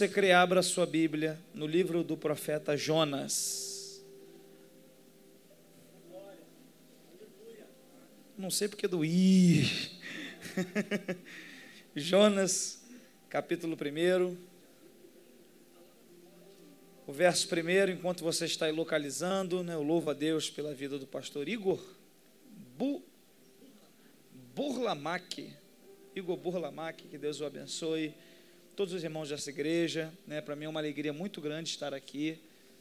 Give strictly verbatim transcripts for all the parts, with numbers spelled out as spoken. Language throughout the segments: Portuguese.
Você crê, abra sua Bíblia no livro do profeta Jonas. Não sei porque do I. Jonas, capítulo primeiro. O verso primeiro, enquanto você está aí localizando, né, eu louvo a Deus pela vida do pastor Igor Bu, Burlamac. Igor Burlamac, que Deus o abençoe. Todos os irmãos dessa igreja, né, para mim é uma alegria muito grande estar aqui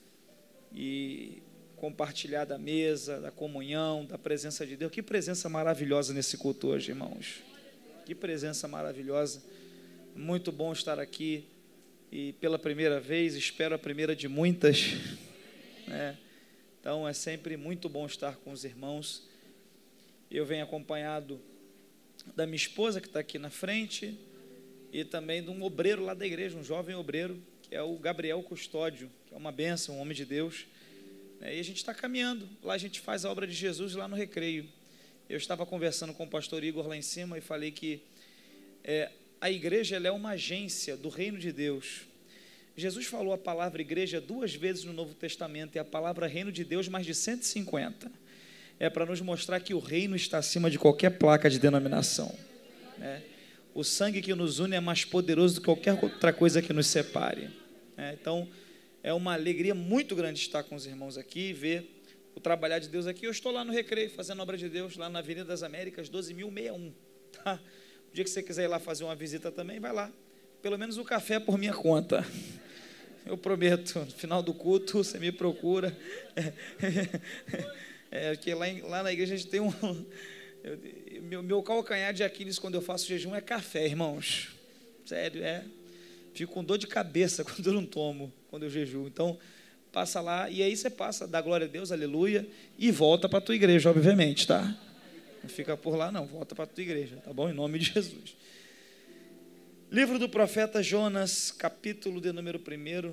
e compartilhar da mesa, da comunhão, da presença de Deus. Que presença maravilhosa nesse culto hoje, irmãos. Que presença maravilhosa. Muito bom estar aqui e pela primeira vez, espero a primeira de muitas, né? Então é sempre muito bom estar com os irmãos. Eu venho acompanhado da minha esposa, que está aqui na frente, e também de um obreiro lá da igreja, um jovem obreiro, que é o Gabriel Custódio, que é uma bênção, um homem de Deus. E a gente está caminhando, lá a gente faz a obra de Jesus lá no Recreio. Eu estava conversando com o pastor Igor lá em cima e falei que é, a igreja ela é uma agência do reino de Deus. Jesus falou a palavra igreja duas vezes no Novo Testamento, e a palavra reino de Deus mais de cento e cinquenta. É para nos mostrar que o reino está acima de qualquer placa de denominação, né? O sangue que nos une é mais poderoso do que qualquer outra coisa que nos separe, né? Então, é uma alegria muito grande estar com os irmãos aqui, ver o trabalhar de Deus aqui. Eu estou lá no Recreio, fazendo obra de Deus, lá na Avenida das Américas, doze mil e sessenta e um, tá? O dia que você quiser ir lá fazer uma visita também, vai lá. Pelo menos o café é por minha conta. Eu prometo, no final do culto, você me procura. É, porque lá, em, lá na igreja a gente tem um... Eu, meu, meu calcanhar de Aquiles quando eu faço jejum é café, irmãos. Sério, é. Fico com dor de cabeça quando eu não tomo, quando eu jejuo. Então, passa lá, e aí você passa, dá glória a Deus, aleluia, e volta para a tua igreja, obviamente, tá? Não fica por lá, não, volta para a tua igreja, tá bom? Em nome de Jesus. Livro do profeta Jonas, capítulo de número primeiro.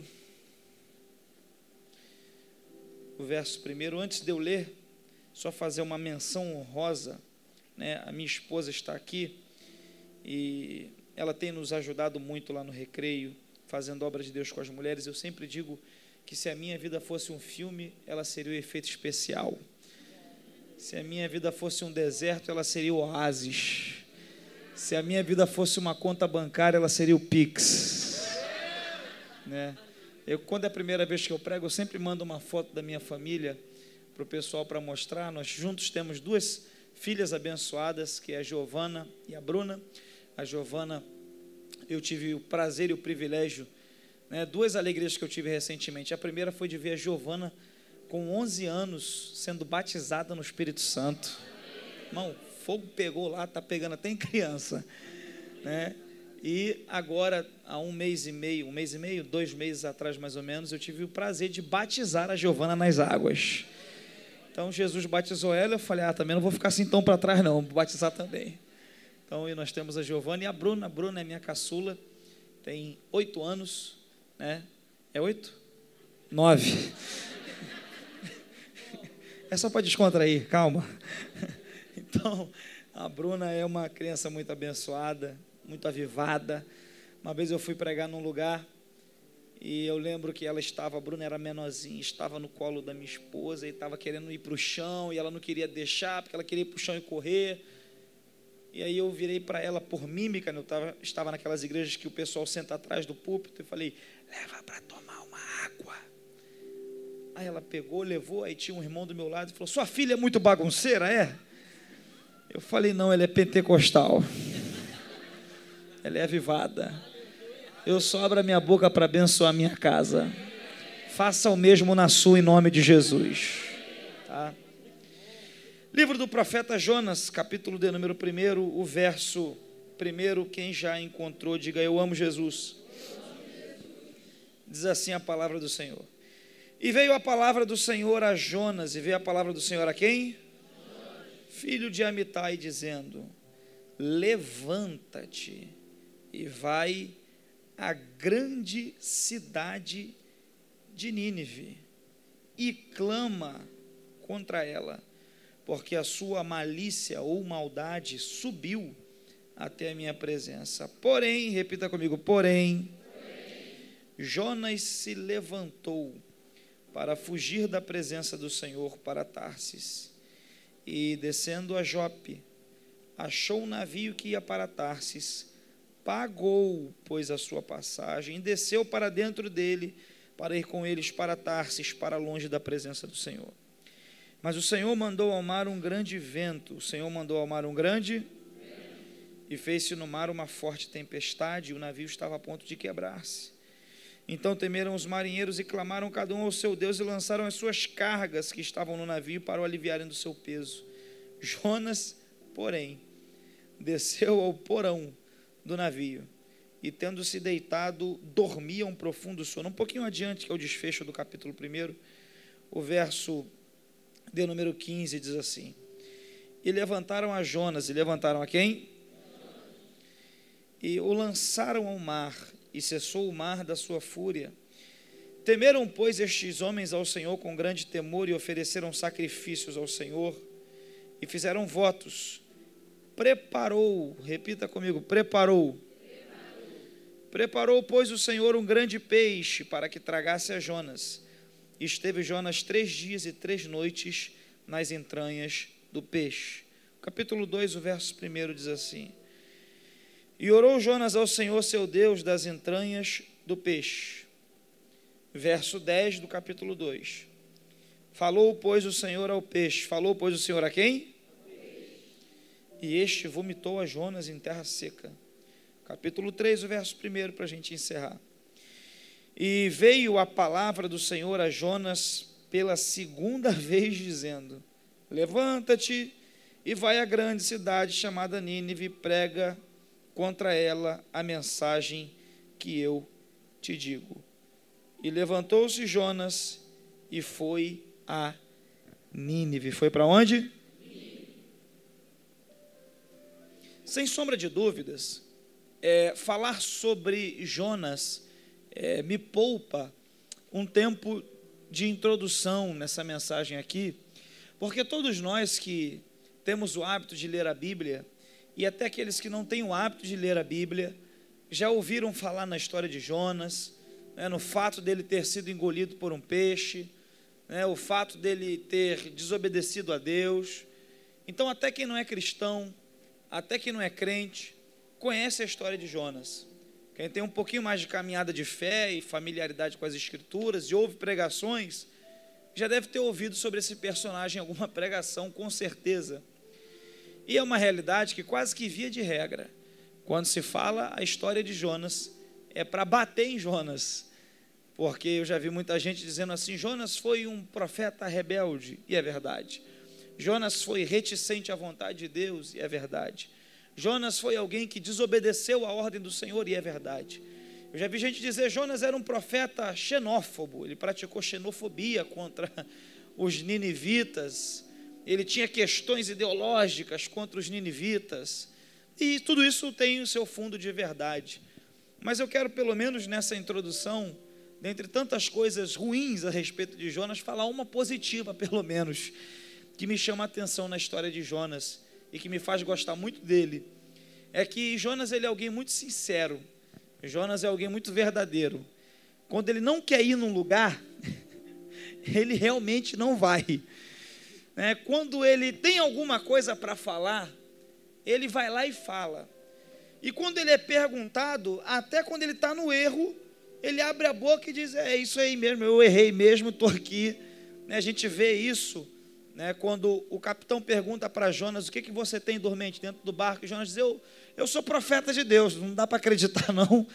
O verso primeiro. Antes de eu ler, só fazer uma menção honrosa, né? A minha esposa está aqui e ela tem nos ajudado muito lá no Recreio, fazendo obra de Deus com as mulheres. Eu sempre digo que se a minha vida fosse um filme, ela seria o efeito especial. Se a minha vida fosse um deserto, ela seria o oásis. Se a minha vida fosse uma conta bancária, ela seria o Pix, né? Eu, quando é a primeira vez que eu prego, eu sempre mando uma foto da minha família para o pessoal para mostrar. Nós juntos temos duas filhas abençoadas, que é a Giovana e a Bruna. A Giovana, eu tive o prazer e o privilégio, né, duas alegrias que eu tive recentemente. A primeira foi de ver a Giovana com onze anos sendo batizada no Espírito Santo. Irmão, fogo pegou lá, está pegando até em criança, né? E agora, há um mês e meio, um mês e meio, dois meses atrás mais ou menos, eu tive o prazer de batizar a Giovana nas águas. Então, Jesus batizou ela, eu falei, ah, também não vou ficar assim tão para trás não, vou batizar também. Então, e nós temos a Giovana e a Bruna. A Bruna é minha caçula, tem oito anos, né? É oito? Nove. É só para descontrair, calma. Então, a Bruna é uma criança muito abençoada, muito avivada. Uma vez eu fui pregar num lugar e eu lembro que ela estava, a Bruna era menorzinha, estava no colo da minha esposa e estava querendo ir para o chão, e ela não queria deixar, porque ela queria ir para o chão e correr. E aí eu virei para ela por mímica, né? Eu tava, estava naquelas igrejas que o pessoal senta atrás do púlpito, e falei, leva para tomar uma água. Aí ela pegou, levou, aí tinha um irmão do meu lado e falou, sua filha é muito bagunceira, é? Eu falei, não, ela é pentecostal. Ela é avivada. Eu só abro a minha boca para abençoar a minha casa. Faça o mesmo na sua, em nome de Jesus. Tá? Livro do profeta Jonas, capítulo de número primeiro, o verso primeiro. Quem já encontrou, diga, eu amo Jesus. Diz assim a palavra do Senhor. E veio a palavra do Senhor a Jonas, e veio a palavra do Senhor a quem? Filho de Amitai, dizendo, levanta-te e vai à grande cidade de Nínive e clama contra ela, porque a sua malícia ou maldade subiu até a minha presença. Porém, repita comigo, porém, porém Jonas se levantou para fugir da presença do Senhor para Tarsis, e descendo a Jope, achou um navio que ia para Tarsis, pagou, pois, a sua passagem, e desceu para dentro dele, para ir com eles para Tarsis, para longe da presença do Senhor. Mas o Senhor mandou ao mar um grande vento, o Senhor mandou ao mar um grande vento, e fez-se no mar uma forte tempestade, e o navio estava a ponto de quebrar-se. Então temeram os marinheiros e clamaram cada um ao seu Deus, e lançaram as suas cargas que estavam no navio para o aliviarem do seu peso. Jonas, porém, desceu ao porão do navio, e tendo-se deitado, dormia um profundo sono. Um pouquinho adiante, que é o desfecho do capítulo primeiro, o verso de número quinze diz assim: e levantaram a Jonas, e levantaram a quem? E o lançaram ao mar, e cessou o mar da sua fúria. Temeram, pois, estes homens ao Senhor com grande temor, e ofereceram sacrifícios ao Senhor, e fizeram votos. Preparou, repita comigo, preparou. Preparou, Preparou, pois, o Senhor um grande peixe para que tragasse a Jonas. E esteve Jonas três dias e três noites nas entranhas do peixe. Capítulo dois, o verso primeiro diz assim: e orou Jonas ao Senhor seu Deus das entranhas do peixe. Verso dez do capítulo dois. Falou, pois, o Senhor ao peixe. Falou, pois, o Senhor a quem? E este vomitou a Jonas em terra seca. Capítulo três, o verso primeiro, para a gente encerrar. E veio a palavra do Senhor a Jonas pela segunda vez, dizendo: levanta-te e vai à grande cidade chamada Nínive, e prega contra ela a mensagem que eu te digo. E levantou-se Jonas e foi a Nínive. Foi para onde? Nínive. Sem sombra de dúvidas, é, falar sobre Jonas é, me poupa um tempo de introdução nessa mensagem aqui, porque todos nós que temos o hábito de ler a Bíblia, e até aqueles que não têm o hábito de ler a Bíblia, já ouviram falar na história de Jonas, né, no fato dele ter sido engolido por um peixe, né, o fato dele ter desobedecido a Deus. Então, até quem não é cristão, até quem não é crente, conhece a história de Jonas. Quem tem um pouquinho mais de caminhada de fé e familiaridade com as Escrituras, e ouve pregações, já deve ter ouvido sobre esse personagem em alguma pregação, com certeza. E é uma realidade que quase que via de regra, quando se fala a história de Jonas, é para bater em Jonas, porque eu já vi muita gente dizendo assim: Jonas foi um profeta rebelde, e é verdade. Jonas foi reticente à vontade de Deus, e é verdade. Jonas foi alguém que desobedeceu a ordem do Senhor, e é verdade. Eu já vi gente dizer: Jonas era um profeta xenófobo, ele praticou xenofobia contra os ninivitas, ele tinha questões ideológicas contra os ninivitas, e tudo isso tem o seu fundo de verdade. Mas eu quero, pelo menos nessa introdução, dentre tantas coisas ruins a respeito de Jonas, falar uma positiva, pelo menos, que me chama a atenção na história de Jonas e que me faz gostar muito dele. É que Jonas, ele é alguém muito sincero, Jonas é alguém muito verdadeiro. Quando ele não quer ir num lugar, ele realmente não vai. É, quando ele tem alguma coisa para falar, ele vai lá e fala. E quando ele é perguntado, até quando ele está no erro, ele abre a boca e diz: é isso aí mesmo, eu errei mesmo, estou aqui. Né, a gente vê isso, né, quando o capitão pergunta para Jonas: o que, que você tem dormente dentro do barco? E Jonas diz: eu, eu sou profeta de Deus, não dá para acreditar não,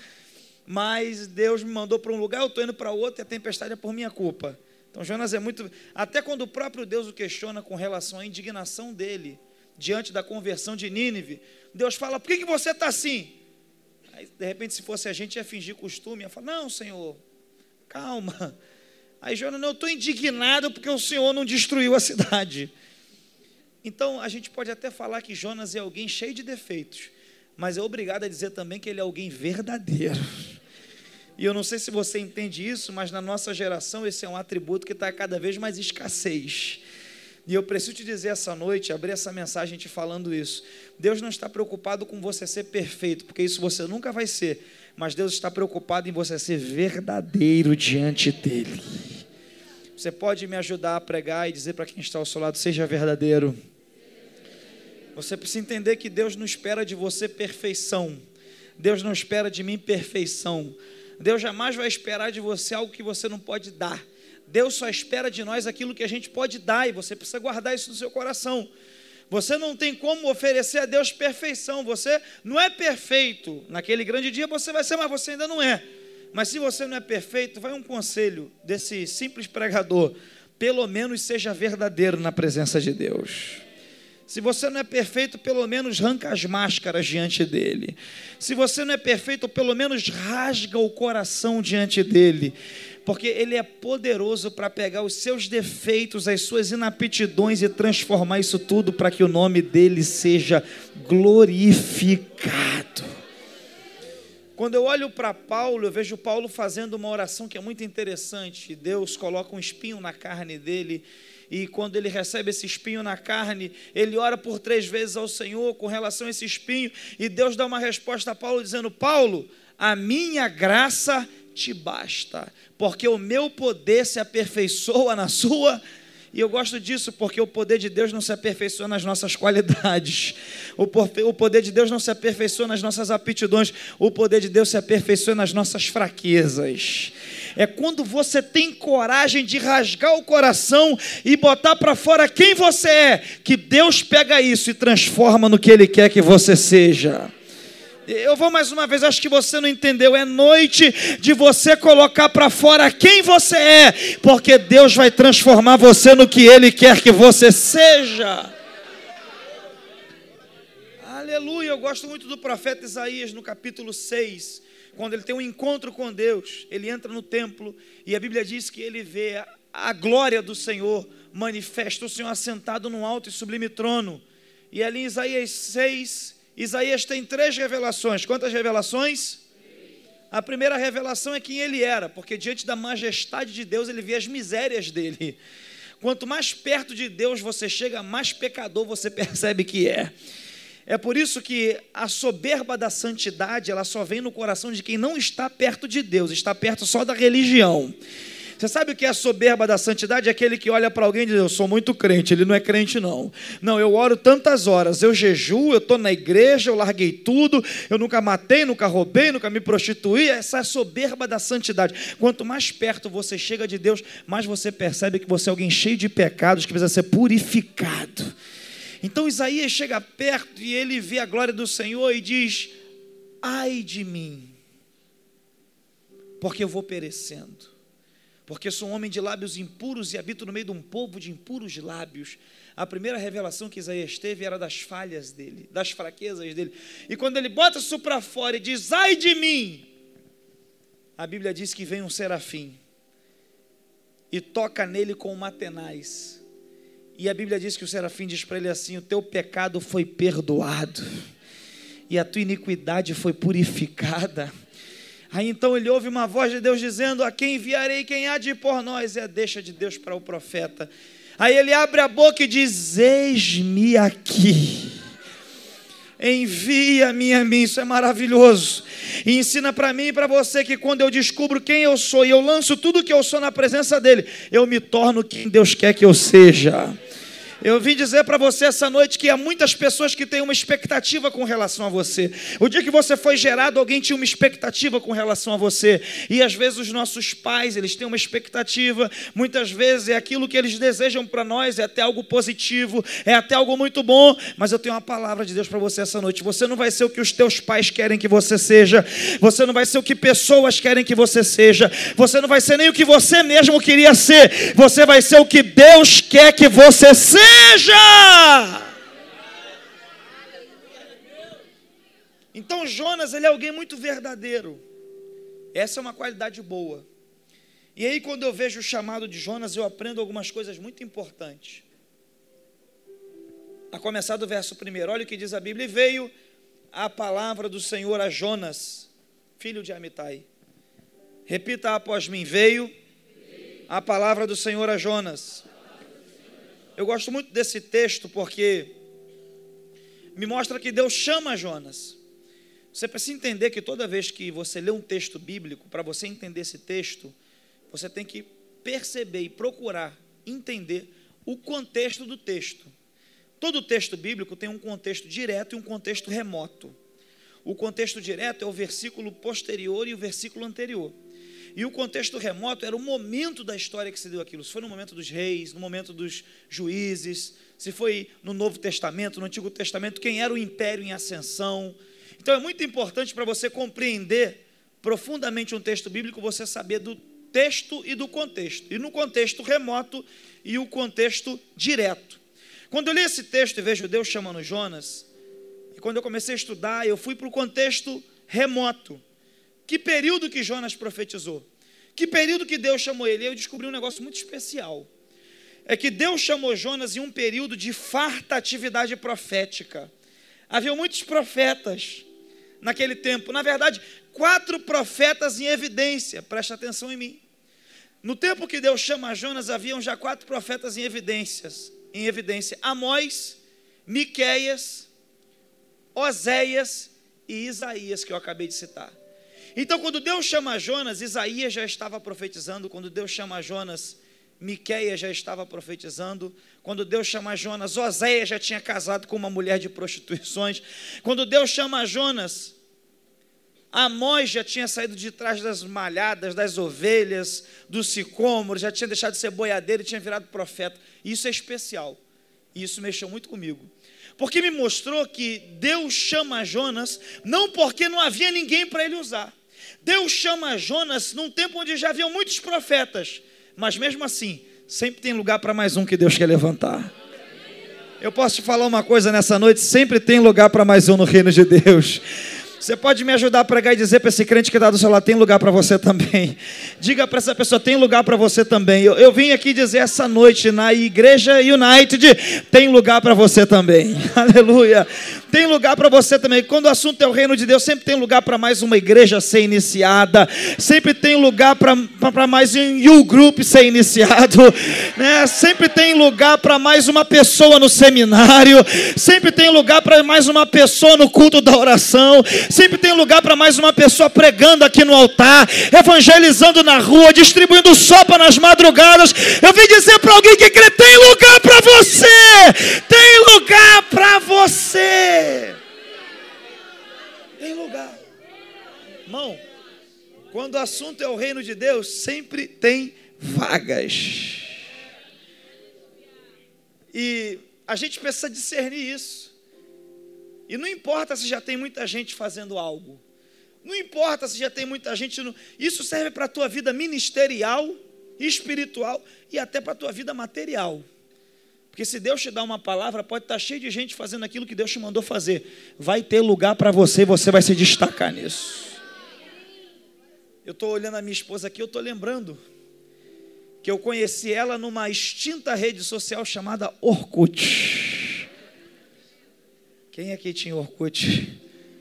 mas Deus me mandou para um lugar, eu estou indo para outro, e a tempestade é por minha culpa. Então Jonas é muito... Até quando o próprio Deus o questiona com relação à indignação dele diante da conversão de Nínive, Deus fala: por que, que você está assim? Aí, de repente, se fosse a gente, ia fingir costume, ia falar: não, Senhor, calma. Aí Jonas: não, eu estou indignado porque o Senhor não destruiu a cidade. Então, a gente pode até falar que Jonas é alguém cheio de defeitos, mas é obrigado a dizer também que ele é alguém verdadeiro. E eu não sei se você entende isso, mas na nossa geração esse é um atributo que está cada vez mais escassez. E eu preciso te dizer essa noite, abrir essa mensagem te falando isso. Deus não está preocupado com você ser perfeito, porque isso você nunca vai ser, mas Deus está preocupado em você ser verdadeiro diante dEle. Você pode me ajudar a pregar e dizer para quem está ao seu lado, seja verdadeiro. Você precisa entender que Deus não espera de você perfeição. Deus não espera de mim perfeição. Deus jamais vai esperar de você algo que você não pode dar. Deus só espera de nós aquilo que a gente pode dar, e você precisa guardar isso no seu coração. Você não tem como oferecer a Deus perfeição. Você não é perfeito. Naquele grande dia você vai ser, mas você ainda não é. Mas se você não é perfeito, vai um conselho desse simples pregador: pelo menos seja verdadeiro na presença de Deus. Se você não é perfeito, pelo menos arranca as máscaras diante dEle. Se você não é perfeito, pelo menos rasga o coração diante dEle. Porque Ele é poderoso para pegar os seus defeitos, as suas inaptidões e transformar isso tudo para que o nome dEle seja glorificado. Quando eu olho para Paulo, eu vejo Paulo fazendo uma oração que é muito interessante. Deus coloca um espinho na carne dele, e quando ele recebe esse espinho na carne, ele ora por três vezes ao Senhor com relação a esse espinho, e Deus dá uma resposta a Paulo dizendo: Paulo, a minha graça te basta, porque o meu poder se aperfeiçoa na sua. E eu gosto disso porque o poder de Deus não se aperfeiçoa nas nossas qualidades, o poder de Deus não se aperfeiçoa nas nossas aptidões, o poder de Deus se aperfeiçoa nas nossas fraquezas. É quando você tem coragem de rasgar o coração e botar para fora quem você é, que Deus pega isso e transforma no que Ele quer que você seja. Eu vou mais uma vez, acho que você não entendeu. É noite de você colocar para fora quem você é, porque Deus vai transformar você no que Ele quer que você seja. Aleluia, eu gosto muito do profeta Isaías no capítulo seis, quando ele tem um encontro com Deus. Ele entra no templo e a Bíblia diz que ele vê a glória do Senhor manifesta, o Senhor assentado num alto e sublime trono. E ali em Isaías seis, Isaías tem três revelações. Quantas revelações? A primeira revelação é quem ele era, porque diante da majestade de Deus ele vê as misérias dele. Quanto mais perto de Deus você chega, mais pecador você percebe que é. É por isso que a soberba da santidade, ela só vem no coração de quem não está perto de Deus, está perto só da religião. Você sabe o que é a soberba da santidade? É aquele que olha para alguém e diz: eu sou muito crente. Ele não é crente não. Não, eu oro tantas horas, eu jejuo, eu estou na igreja, eu larguei tudo, eu nunca matei, nunca roubei, nunca me prostituí. Essa é a soberba da santidade. Quanto mais perto você chega de Deus, mais você percebe que você é alguém cheio de pecados, que precisa ser purificado. Então Isaías chega perto e ele vê a glória do Senhor e diz: ai de mim, porque eu vou perecendo, porque sou um homem de lábios impuros e habito no meio de um povo de impuros lábios. A primeira revelação que Isaías teve era das falhas dele, das fraquezas dele. E quando ele bota isso para fora e diz: ai de mim, a Bíblia diz que vem um serafim e toca nele com uma tenaz. E a Bíblia diz que o serafim diz para ele assim: o teu pecado foi perdoado e a tua iniquidade foi purificada. Aí então ele ouve uma voz de Deus dizendo: a quem enviarei, quem há de ir por nós? É a deixa de Deus para o profeta. Aí ele abre a boca e diz: eis-me aqui, envia-me a mim. Isso é maravilhoso. E ensina para mim e para você que quando eu descubro quem eu sou e eu lanço tudo que eu sou na presença dele, eu me torno quem Deus quer que eu seja. Eu vim dizer para você essa noite que há muitas pessoas que têm uma expectativa com relação a você. O dia que você foi gerado, alguém tinha uma expectativa com relação a você. E às vezes os nossos pais, eles têm uma expectativa. Muitas vezes é aquilo que eles desejam para nós, é até algo positivo, é até algo muito bom. Mas eu tenho uma palavra de Deus para você essa noite. Você não vai ser o que os teus pais querem que você seja. Você não vai ser o que pessoas querem que você seja. Você não vai ser nem o que você mesmo queria ser. Você vai ser o que Deus quer que você seja. Então Jonas, ele é alguém muito verdadeiro. Essa é uma qualidade boa. E aí quando eu vejo o chamado de Jonas, eu aprendo algumas coisas muito importantes. A começar do verso primeiro, olha o que diz a Bíblia: e veio a palavra do Senhor a Jonas, filho de Amitai. Repita após mim: veio a palavra do Senhor a Jonas. Eu gosto muito desse texto porque me mostra que Deus chama Jonas. Você precisa entender que toda vez que você lê um texto bíblico, para você entender esse texto, você tem que perceber e procurar entender o contexto do texto. Todo texto bíblico tem um contexto direto e um contexto remoto. O contexto direto é o versículo posterior e o versículo anterior. E o contexto remoto era o momento da história que se deu aquilo. Se foi no momento dos reis, no momento dos juízes, se foi no Novo Testamento, no Antigo Testamento, quem era o império em ascensão. Então é muito importante para você compreender profundamente um texto bíblico, você saber do texto e do contexto. E no contexto remoto e o contexto direto. Quando eu li esse texto e vejo Deus chamando Jonas, e quando eu comecei a estudar, eu fui para o contexto remoto. Que período que Jonas profetizou? Que período que Deus chamou ele? Eu descobri um negócio muito especial. É que Deus chamou Jonas em um período de farta atividade profética. Havia muitos profetas naquele tempo. Na verdade, quatro profetas em evidência. Presta atenção em mim. No tempo que Deus chama Jonas, haviam já quatro profetas em evidências, em evidência. Amós, Miqueias, Oséias e Isaías, que eu acabei de citar. Então, quando Deus chama Jonas, Isaías já estava profetizando. Quando Deus chama Jonas, Miqueias já estava profetizando. Quando Deus chama Jonas, Oséias já tinha casado com uma mulher de prostituições. Quando Deus chama Jonas, Amós já tinha saído de trás das malhadas, das ovelhas, do sicômoro, já tinha deixado de ser boiadeiro e tinha virado profeta. Isso é especial. E isso mexeu muito comigo. Porque me mostrou que Deus chama Jonas, não porque não havia ninguém para ele usar. Deus chama Jonas num tempo onde já haviam muitos profetas. Mas mesmo assim, sempre tem lugar para mais um que Deus quer levantar. Eu posso te falar uma coisa nessa noite, sempre tem lugar para mais um no reino de Deus. Você pode me ajudar a pregar e dizer para esse crente que está do seu lado, tem lugar para você também. Diga para essa pessoa, tem lugar para você também. Eu, eu vim aqui dizer essa noite na Igreja United, tem lugar para você também. Aleluia. Tem lugar para você também. Quando o assunto é o reino de Deus, sempre tem lugar para mais uma igreja ser iniciada. Sempre tem lugar para mais um You Group ser iniciado. Né? Sempre tem lugar para mais uma pessoa no seminário. Sempre tem lugar para mais uma pessoa no culto da oração. Sempre tem lugar para mais uma pessoa pregando aqui no altar, evangelizando na rua, distribuindo sopa nas madrugadas. Eu vim dizer para alguém que crê, tem lugar para você. Tem lugar para você. Tem lugar. Irmão, quando o assunto é o reino de Deus, sempre tem vagas. E a gente precisa discernir isso. E não importa se já tem muita gente fazendo algo. Não importa se já tem muita gente. No... Isso serve para a tua vida ministerial, espiritual e até para a tua vida material. Porque se Deus te dá uma palavra, pode estar cheio de gente fazendo aquilo que Deus te mandou fazer. Vai ter lugar para você e você vai se destacar nisso. Eu estou olhando a minha esposa aqui, eu estou lembrando que eu conheci ela numa extinta rede social chamada Orkut. Quem aqui tinha Orkut?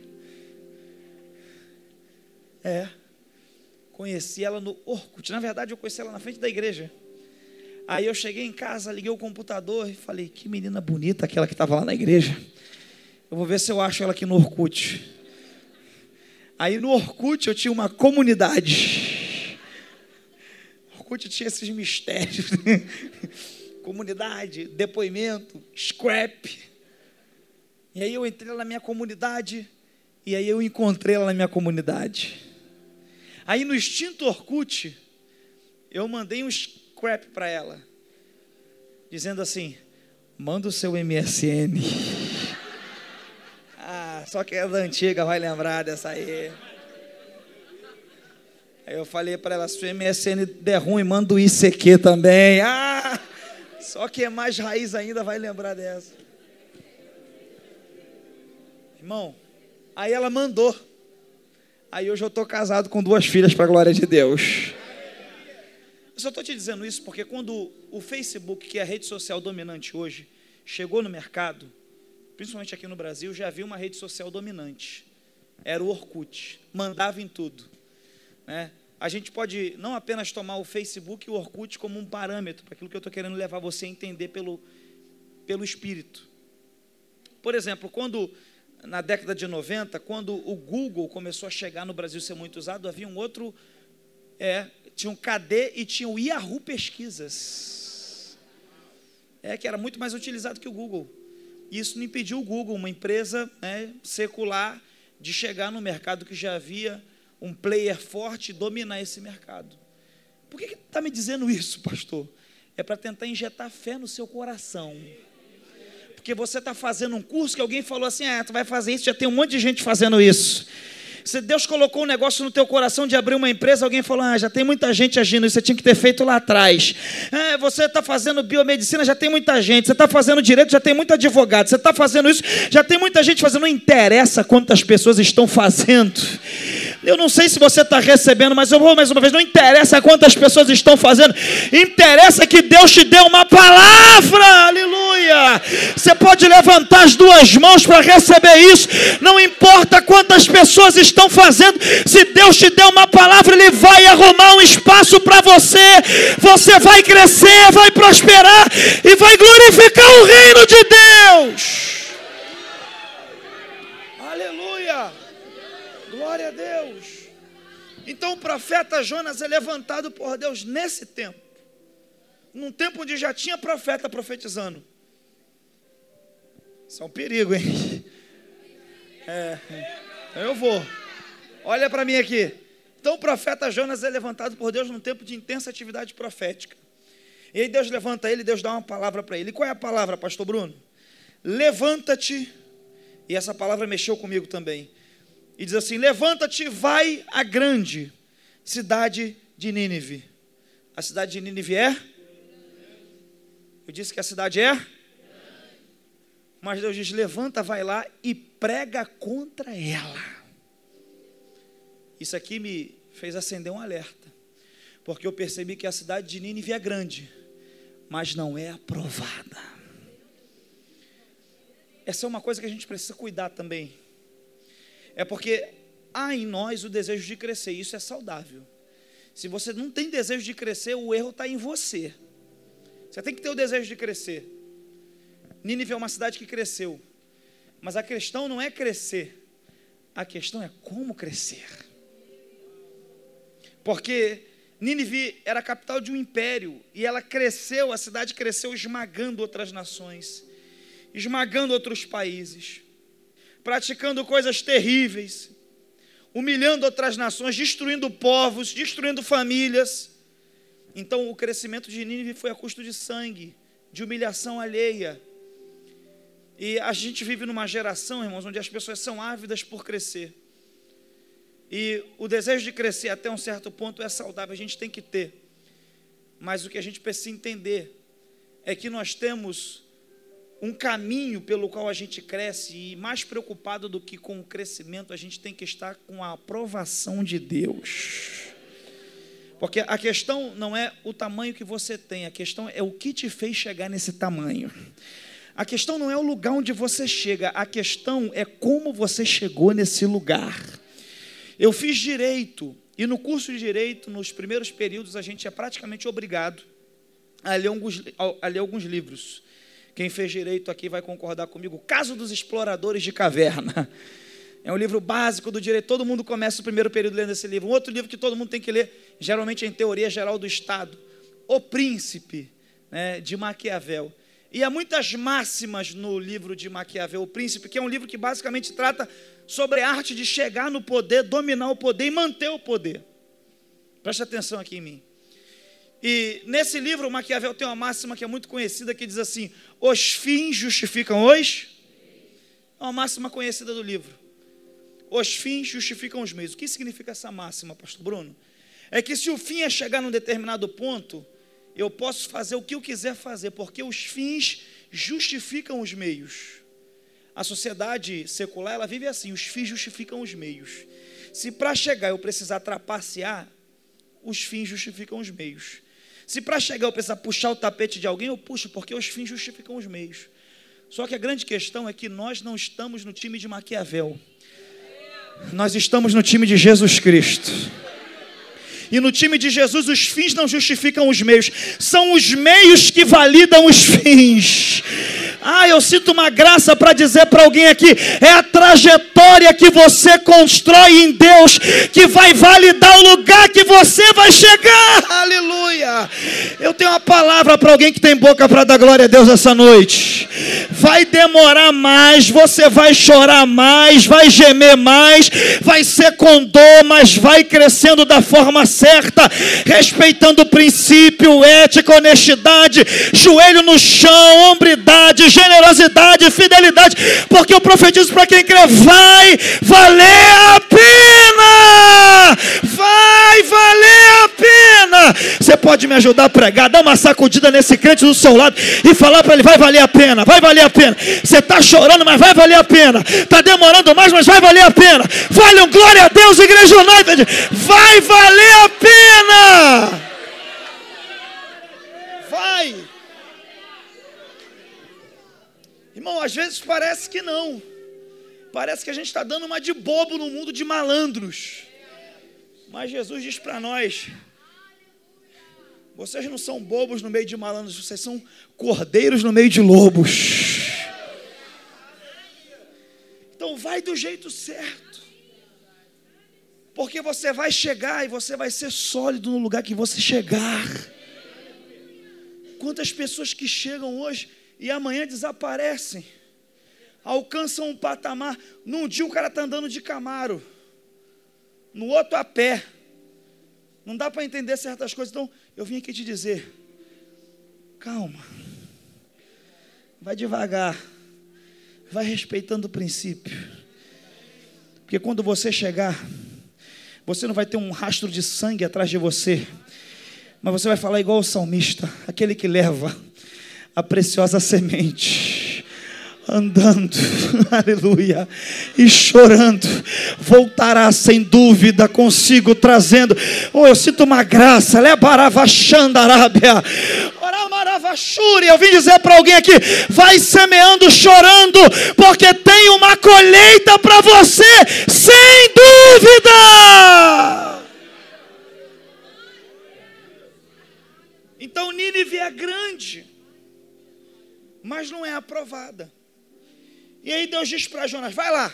É. Conheci ela no Orkut. Na verdade, eu conheci ela na frente da igreja. Aí eu cheguei em casa, liguei o computador e falei, que menina bonita aquela que estava lá na igreja. Eu vou ver se eu acho ela aqui no Orkut. Aí no Orkut eu tinha uma comunidade. Orkut tinha esses mistérios. Comunidade, depoimento, scrap. E aí eu entrei lá na minha comunidade, e aí eu encontrei ela na minha comunidade. Aí no extinto Orkut, eu mandei um scrap para ela, dizendo assim, manda o seu M S N. Ah, só que é da antiga, vai lembrar dessa aí. Aí eu falei para ela, se o M S N der ruim, manda o I C Q também. Ah, só que é mais raiz ainda, vai lembrar dessa. Irmão, aí ela mandou. Aí hoje eu estou casado com duas filhas para a glória de Deus. Eu só estou te dizendo isso porque quando o Facebook, que é a rede social dominante hoje, chegou no mercado, principalmente aqui no Brasil, já havia uma rede social dominante. Era o Orkut. Mandava em tudo. Né? A gente pode não apenas tomar o Facebook e o Orkut como um parâmetro para aquilo que eu estou querendo levar você a entender pelo, pelo Espírito. Por exemplo, quando na década de noventa, quando o Google começou a chegar no Brasil, ser muito usado, havia um outro, é, tinha um K D e tinha o Yahoo Pesquisas, é, que era muito mais utilizado que o Google. Isso não impediu o Google, uma empresa, né, secular, de chegar no mercado que já havia um player forte e dominar esse mercado. Por que está me dizendo isso, pastor? É para tentar injetar fé no seu coração. Porque você está fazendo um curso que alguém falou assim, ah, tu vai fazer isso, já tem um monte de gente fazendo isso. Se Deus colocou um negócio no teu coração de abrir uma empresa, alguém falou, ah, já tem muita gente agindo isso, você tinha que ter feito lá atrás. É, você está fazendo biomedicina, já tem muita gente. Você está fazendo direito, já tem muito advogado. Você está fazendo isso, já tem muita gente fazendo. Não interessa quantas pessoas estão fazendo. Eu não sei se você está recebendo, mas eu vou mais uma vez, não interessa quantas pessoas estão fazendo. Interessa que Deus te dê uma palavra, aleluia. Você pode levantar as duas mãos para receber isso. Não importa quantas pessoas estão estão fazendo, se Deus te der uma palavra, Ele vai arrumar um espaço para você, você vai crescer, vai prosperar e vai glorificar o reino de Deus. Aleluia, glória a Deus. Então o profeta Jonas é levantado por Deus nesse tempo, num tempo onde já tinha profeta profetizando. Isso é um perigo, hein? É, eu vou. Olha para mim aqui. Então o profeta Jonas é levantado por Deus num tempo de intensa atividade profética. E aí Deus levanta ele, Deus dá uma palavra para ele. E qual é a palavra, pastor Bruno? Levanta-te. E essa palavra mexeu comigo também. E diz assim, levanta-te, vai à grande cidade de Nínive. A cidade de Nínive é? Eu disse que a cidade é? Mas Deus diz, levanta, vai lá e prega contra ela. Isso aqui me fez acender um alerta, porque eu percebi que a cidade de Nínive é grande, mas não é aprovada. Essa é uma coisa que a gente precisa cuidar também. É porque há em nós o desejo de crescer, isso é saudável. Se você não tem desejo de crescer, o erro está em você. Você tem que ter o desejo de crescer. Nínive é uma cidade que cresceu, mas a questão não é crescer, a questão é como crescer. Porque Nínive era a capital de um império, e ela cresceu, a cidade cresceu esmagando outras nações, esmagando outros países, praticando coisas terríveis, humilhando outras nações, destruindo povos, destruindo famílias. Então o crescimento de Nínive foi a custo de sangue, de humilhação alheia. E a gente vive numa geração, irmãos, onde as pessoas são ávidas por crescer. E o desejo de crescer até um certo ponto é saudável, a gente tem que ter. Mas o que a gente precisa entender é que nós temos um caminho pelo qual a gente cresce, e mais preocupado do que com o crescimento, a gente tem que estar com a aprovação de Deus. Porque a questão não é o tamanho que você tem, a questão é o que te fez chegar nesse tamanho. A questão não é o lugar onde você chega, a questão é como você chegou nesse lugar. Eu fiz direito, e no curso de direito, nos primeiros períodos, a gente é praticamente obrigado a ler alguns, a ler alguns livros. Quem fez direito aqui vai concordar comigo. O Caso dos Exploradores de Caverna. É um livro básico do direito, todo mundo começa o primeiro período lendo esse livro. Um outro livro que todo mundo tem que ler, geralmente em Teoria Geral do Estado, O Príncipe, né, de Maquiavel. E há muitas máximas no livro de Maquiavel, O Príncipe, que é um livro que basicamente trata sobre a arte de chegar no poder, dominar o poder e manter o poder. Preste atenção aqui em mim. E nesse livro, Maquiavel tem uma máxima que é muito conhecida, que diz assim, os fins justificam os... É uma máxima conhecida do livro. Os fins justificam os meios. O que significa essa máxima, pastor Bruno? É que se o fim é chegar num determinado ponto, eu posso fazer o que eu quiser fazer, porque os fins justificam os meios. A sociedade secular, ela vive assim, os fins justificam os meios. Se para chegar eu precisar trapacear, os fins justificam os meios. Se para chegar eu precisar puxar o tapete de alguém, eu puxo, porque os fins justificam os meios. Só que a grande questão é que nós não estamos no time de Maquiavel. Nós estamos no time de Jesus Cristo. E no time de Jesus, os fins não justificam os meios. São os meios que validam os fins. Ah, eu sinto uma graça para dizer para alguém aqui, é a trajetória que você constrói em Deus que vai validar o lugar que você vai chegar. Aleluia. Eu tenho uma palavra para alguém que tem boca para dar glória a Deus essa noite. Vai demorar mais, você vai chorar mais, vai gemer mais, vai ser com dor, mas vai crescendo da forma certa, respeitando o princípio, ética, honestidade, joelho no chão, hombridade, generosidade, fidelidade, porque eu profetizo para quem crê, vai valer a pena, vai valer a pena. Você pode me ajudar a pregar, dar uma sacudida nesse crente do seu lado e falar para ele, vai valer a pena, vai valer a pena. Você está chorando, mas vai valer a pena. Está demorando mais, mas vai valer a pena. Vale um glória a Deus, Igreja United, vai valer a pena. Vai. Irmão, às vezes parece que não. Parece que a gente está dando uma de bobo no mundo de malandros. Mas Jesus diz para nós, vocês não são bobos no meio de malandros, vocês são cordeiros no meio de lobos. Então vai do jeito certo. Porque você vai chegar e você vai ser sólido no lugar que você chegar. Quantas pessoas que chegam hoje e amanhã desaparecem, alcançam um patamar. Num dia o cara está andando de Camaro, no outro a pé. Não dá para entender certas coisas. Então eu vim aqui te dizer, calma, vai devagar, vai respeitando o princípio, porque quando você chegar, você não vai ter um rastro de sangue atrás de você, mas você vai falar igual o salmista, aquele que leva a preciosa semente, andando, aleluia, e chorando, voltará sem dúvida consigo, trazendo, oh, eu sinto uma graça, lebaravachandarábia, oramaravachuri, eu vim dizer para alguém aqui, vai semeando, chorando, porque tem uma colheita para você, sem dúvida. Então Nínive é grande, mas não é aprovada. E aí Deus diz para Jonas, vai lá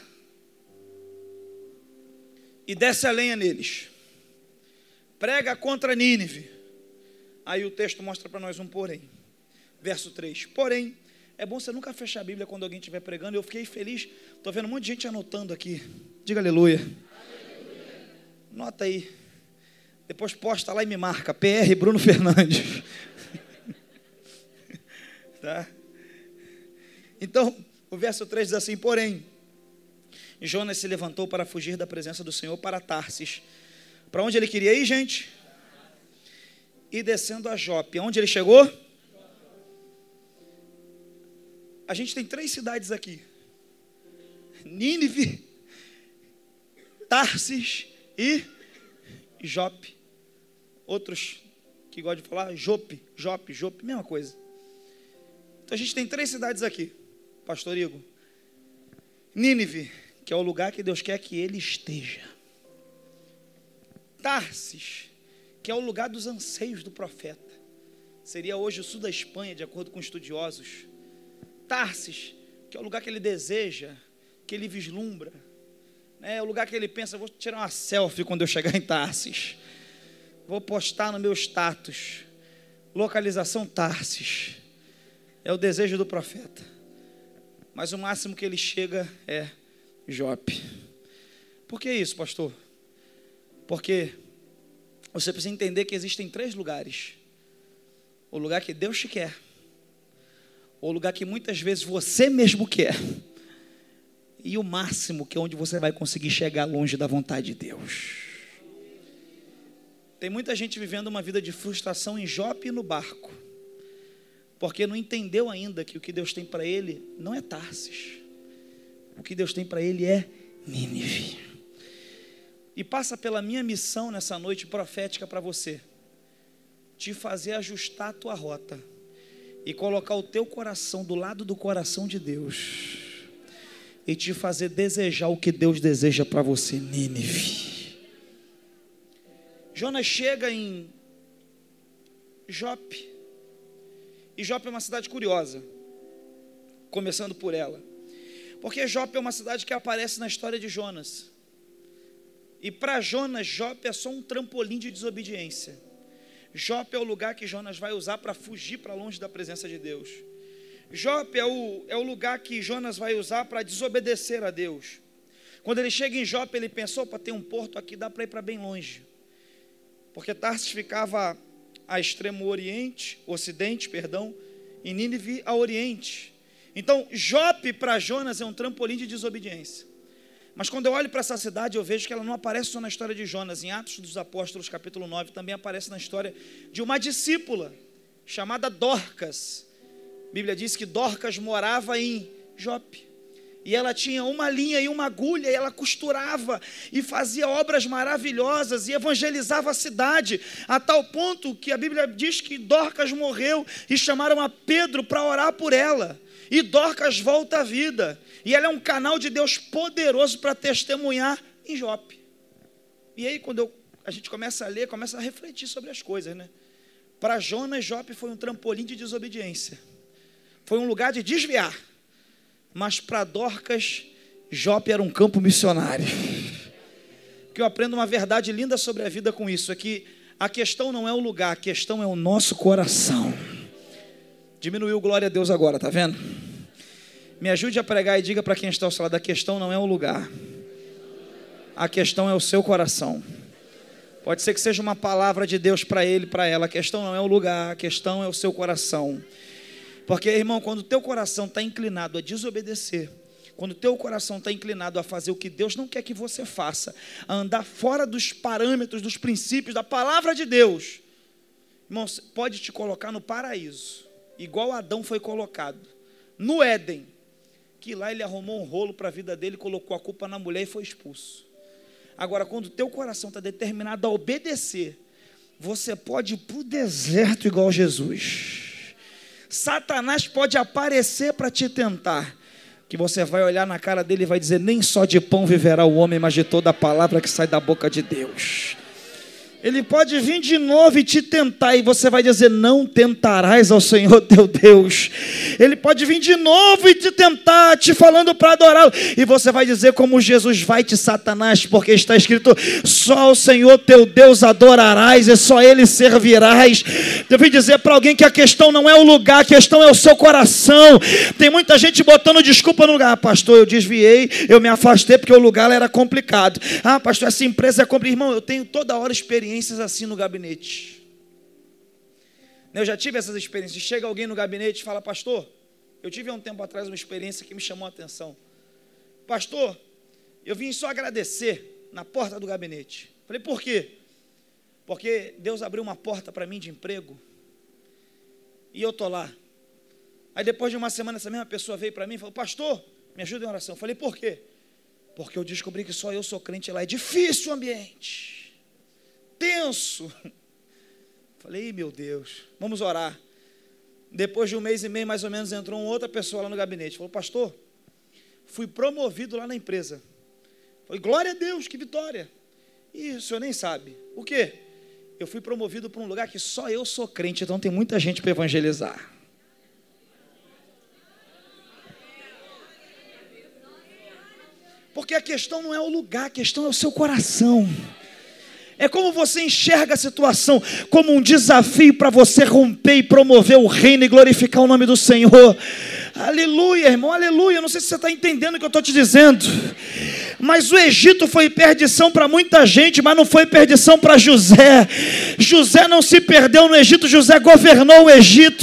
e desce a lenha neles, prega contra Nínive. Aí o texto mostra para nós um porém, verso três, porém, é bom você nunca fechar a Bíblia quando alguém estiver pregando. Eu fiquei feliz, estou vendo um monte de gente anotando aqui, diga aleluia, aleluia. Nota aí, depois posta lá e me marca, P R Bruno Fernandes. Tá? Então, o verso três diz assim, porém, Jonas se levantou para fugir da presença do Senhor para Tarsis. Para onde ele queria ir, gente? E descendo a Jope. Aonde ele chegou? A gente tem três cidades aqui. Nínive, Tarsis e Jope. Outros que gostam de falar, Jope, Jope, Jope, mesma coisa. Então a gente tem três cidades aqui, pastor Igor. Nínive, que é o lugar que Deus quer que ele esteja. Tarsis, que é o lugar dos anseios do profeta. Seria hoje o sul da Espanha, de acordo com estudiosos. Tarsis, que é o lugar que ele deseja, que ele vislumbra. É o lugar que ele pensa, vou tirar uma selfie quando eu chegar em Tarsis. Vou postar no meu status. Localização Tarsis. É o desejo do profeta. Mas o máximo que ele chega é Jope. Por que isso, pastor? Porque você precisa entender que existem três lugares. O lugar que Deus te quer. O lugar que muitas vezes você mesmo quer. E o máximo, que é onde você vai conseguir chegar longe da vontade de Deus. Tem muita gente vivendo uma vida de frustração em Jope e no barco. Porque não entendeu ainda que o que Deus tem para ele não é Tarsis. O que Deus tem para ele é Nínive. E passa pela minha missão nessa noite profética para você. Te fazer ajustar a tua rota. E colocar o teu coração do lado do coração de Deus. E te fazer desejar o que Deus deseja para você, Nínive. Jonas chega em Jope. E Jope é uma cidade curiosa. começando por ela. Porque Jope é uma cidade que aparece na história de Jonas. E para Jonas, Jope é só um trampolim de desobediência. Jope é o lugar que Jonas vai usar para fugir para longe da presença de Deus. Jope é o, é o lugar que Jonas vai usar para desobedecer a Deus. Quando ele chega em Jope, ele pensou, para ter um porto aqui, dá para ir para bem longe. Porque Tarsis ficava a extremo oriente, ocidente, perdão, e Nínive a oriente. Então, Jope para Jonas é um trampolim de desobediência. Mas quando eu olho para essa cidade, eu vejo que ela não aparece só na história de Jonas. Em Atos dos Apóstolos, capítulo nove, também aparece na história de uma discípula, chamada Dorcas. A Bíblia diz que Dorcas morava em Jope. E ela tinha uma linha e uma agulha, e ela costurava, e fazia obras maravilhosas, e evangelizava a cidade, a tal ponto que a Bíblia diz que Dorcas morreu, e chamaram a Pedro para orar por ela. E Dorcas volta à vida. E ela é um canal de Deus poderoso para testemunhar em Jope. E aí, quando eu, a gente começa a ler, começa a refletir sobre as coisas, né? Para Jonas, Jope foi um trampolim de desobediência. Foi um lugar de desviar. Mas para Dorcas, Jope era um campo missionário. Que eu aprendo uma verdade linda sobre a vida com isso, é que a questão não é o lugar, a questão é o nosso coração. Diminuiu, glória a Deus agora, tá vendo? Me ajude a pregar e diga para quem está ao seu lado, a questão não é o lugar, a questão é o seu coração. Pode ser que seja uma palavra de Deus para ele, para ela. A questão não é o lugar, a questão é o seu coração. Porque, irmão, quando o teu coração está inclinado a desobedecer, quando o teu coração está inclinado a fazer o que Deus não quer que você faça, a andar fora dos parâmetros, dos princípios, da palavra de Deus, irmão, pode te colocar no paraíso, igual Adão foi colocado, no Éden, que lá ele arrumou um rolo para a vida dele, colocou a culpa na mulher e foi expulso. Agora, quando o teu coração está determinado a obedecer, você pode ir para o deserto igual Jesus. Satanás pode aparecer para te tentar, que você vai olhar na cara dele e vai dizer, nem só de pão viverá o homem, mas de toda a palavra que sai da boca de Deus. Ele pode vir de novo e te tentar, e você vai dizer, não tentarás ao Senhor teu Deus. Ele pode vir de novo e te tentar, te falando para adorá-lo, e você vai dizer como Jesus, vai-te Satanás, porque está escrito, só o Senhor teu Deus adorarás, e só Ele servirás. Eu vim dizer para alguém que a questão não é o lugar, a questão é o seu coração. Tem muita gente botando desculpa no lugar, ah, pastor, eu desviei, eu me afastei porque o lugar era complicado. Ah, pastor, essa empresa é complicada. Irmão, eu tenho toda hora experiência assim no gabinete. Eu já tive essas experiências. Chega alguém no gabinete e fala, pastor, eu tive há um tempo atrás uma experiência que me chamou a atenção. Pastor, eu vim só agradecer na porta do gabinete. Falei, por quê? Porque Deus abriu uma porta para mim de emprego e eu estou lá. Aí depois de uma semana essa mesma pessoa veio para mim e falou, pastor, me ajuda em oração. Falei, por quê? Porque eu descobri que só eu sou crente lá. É difícil o ambiente, tenso. Falei, meu Deus, vamos orar. Depois de um mês e meio, mais ou menos, entrou uma outra pessoa lá no gabinete. Falou, pastor, fui promovido lá na empresa. Falei, glória a Deus, que vitória. E o senhor nem sabe. O quê? Eu fui promovido para um lugar que só eu sou crente, então tem muita gente para evangelizar. Porque a questão não é o lugar, a questão é o seu coração. É como você enxerga a situação, como um desafio para você romper e promover o reino e glorificar o nome do Senhor. Aleluia, irmão, aleluia. Eu não sei se você está entendendo o que eu estou te dizendo. Mas o Egito foi perdição para muita gente, mas não foi perdição para José. José não se perdeu no Egito, José governou o Egito.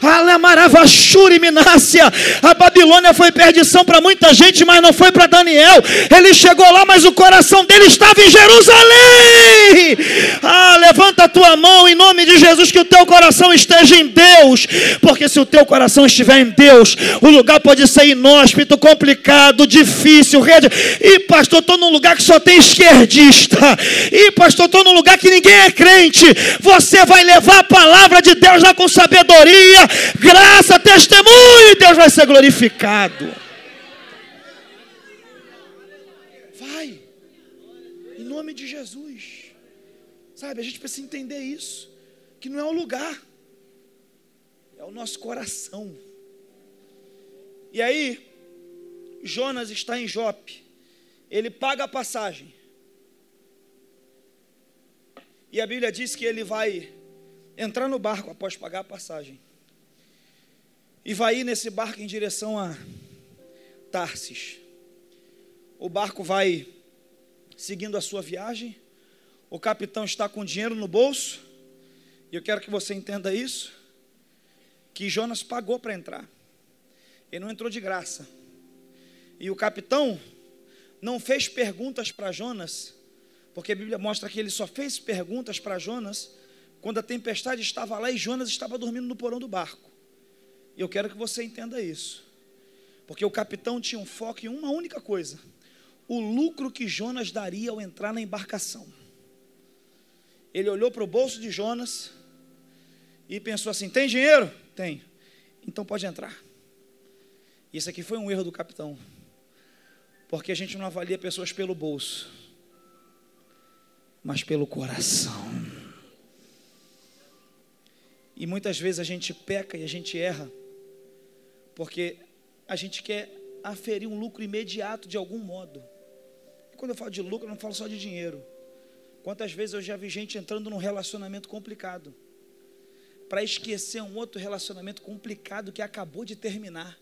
A Babilônia foi perdição para muita gente, mas não foi para Daniel. Ele chegou lá, mas o coração dele estava em Jerusalém. Ah, levanta a tua mão em nome de Jesus, que o teu coração esteja em Deus, porque se o teu coração estiver em Deus, o lugar pode ser inóspito, complicado, difícil, rede. E pastor, estou num lugar que só tem esquerdista. E pastor, estou num lugar que ninguém é crente. Você vai levar a palavra de Deus lá com sabedoria, graça, testemunho, e Deus vai ser glorificado. Vai, em nome de Jesus. Sabe, a gente precisa entender isso, que não é o lugar, é o nosso coração. E aí, Jonas está em Jope, ele paga a passagem, e a Bíblia diz que ele vai entrar no barco após pagar a passagem, e vai ir nesse barco em direção a Tarsis. O barco vai seguindo a sua viagem, o capitão está com dinheiro no bolso, e eu quero que você entenda isso, que Jonas pagou para entrar, ele não entrou de graça. E o capitão não fez perguntas para Jonas, porque a Bíblia mostra que ele só fez perguntas para Jonas quando a tempestade estava lá e Jonas estava dormindo no porão do barco. E eu quero que você entenda isso, porque o capitão tinha um foco em uma única coisa: o lucro que Jonas daria ao entrar na embarcação. Ele olhou para o bolso de Jonas e pensou assim: tem dinheiro? Tem. Então pode entrar. Isso aqui foi um erro do capitão, porque a gente não avalia pessoas pelo bolso, mas pelo coração. E muitas vezes a gente peca e a gente erra, porque a gente quer aferir um lucro imediato de algum modo. E quando eu falo de lucro, eu não falo só de dinheiro. Quantas vezes eu já vi gente entrando num relacionamento complicado, para esquecer um outro relacionamento complicado que acabou de terminar.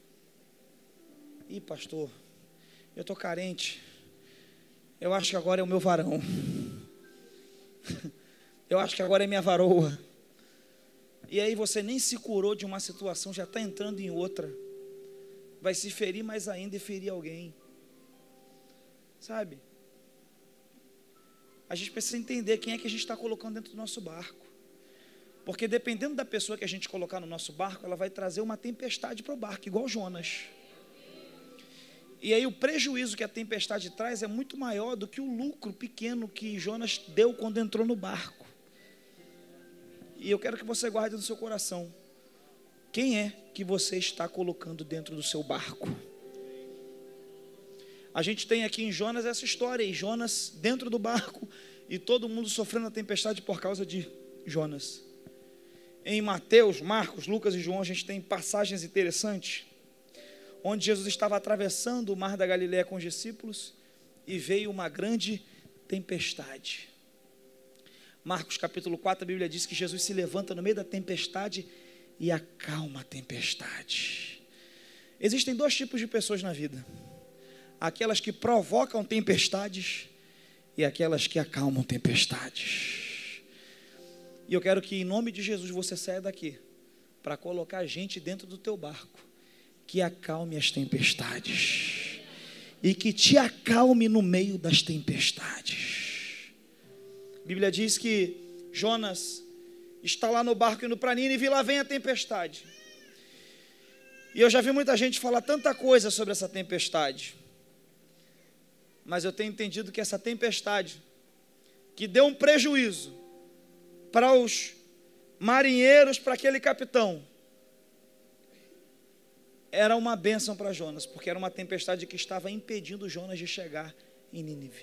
Ih, pastor, eu estou carente, eu acho que agora é o meu varão, eu acho que agora é minha varoa. E aí você nem se curou de uma situação, já está entrando em outra, vai se ferir mais ainda e ferir alguém, sabe? A gente precisa entender quem é que a gente está colocando dentro do nosso barco, porque dependendo da pessoa que a gente colocar no nosso barco, ela vai trazer uma tempestade para o barco, igual Jonas. E aí o prejuízo que a tempestade traz é muito maior do que o lucro pequeno que Jonas deu quando entrou no barco. E eu quero que você guarde no seu coração: quem é que você está colocando dentro do seu barco? A gente tem aqui em Jonas essa história, e Jonas dentro do barco, e todo mundo sofrendo a tempestade por causa de Jonas. Em Mateus, Marcos, Lucas e João, a gente tem passagens interessantes, onde Jesus estava atravessando o mar da Galileia com os discípulos, e veio uma grande tempestade. Marcos capítulo quatro, a Bíblia diz que Jesus se levanta no meio da tempestade e acalma a tempestade. Existem dois tipos de pessoas na vida: aquelas que provocam tempestades e aquelas que acalmam tempestades. E eu quero que em nome de Jesus você saia daqui para colocar gente dentro do teu barco que acalme as tempestades e que te acalme no meio das tempestades. A Bíblia diz que Jonas está lá no barco indo para Nínive, e lá vem a tempestade. E eu já vi muita gente falar tanta coisa sobre essa tempestade, mas eu tenho entendido que essa tempestade, que deu um prejuízo para os marinheiros, para aquele capitão, era uma bênção para Jonas, porque era uma tempestade que estava impedindo Jonas de chegar em Nínive.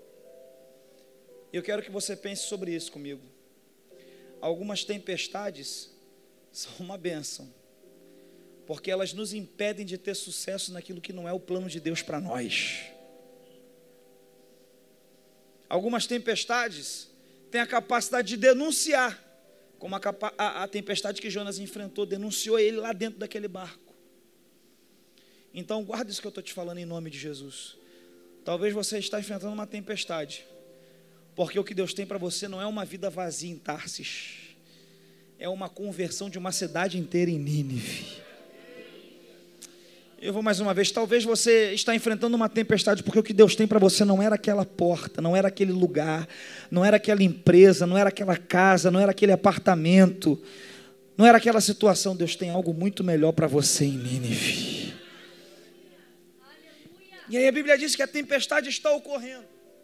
Eu quero que você pense sobre isso comigo. Algumas tempestades são uma bênção, porque elas nos impedem de ter sucesso naquilo que não é o plano de Deus para nós. Algumas tempestades têm a capacidade de denunciar, como a, capa- a, a tempestade que Jonas enfrentou, denunciou ele lá dentro daquele barco. Então guarda isso que eu estou te falando em nome de Jesus. Talvez você está enfrentando uma tempestade, porque o que Deus tem para você não é uma vida vazia em Tarsis, é uma conversão de uma cidade inteira em Nínive. Eu vou mais uma vez. Talvez você está enfrentando uma tempestade porque o que Deus tem para você não era aquela porta, não era aquele lugar, não era aquela empresa, não era aquela casa, não era aquele apartamento, não era aquela situação. Deus tem algo muito melhor para você em Nínive. E aí a Bíblia diz que a tempestade está ocorrendo.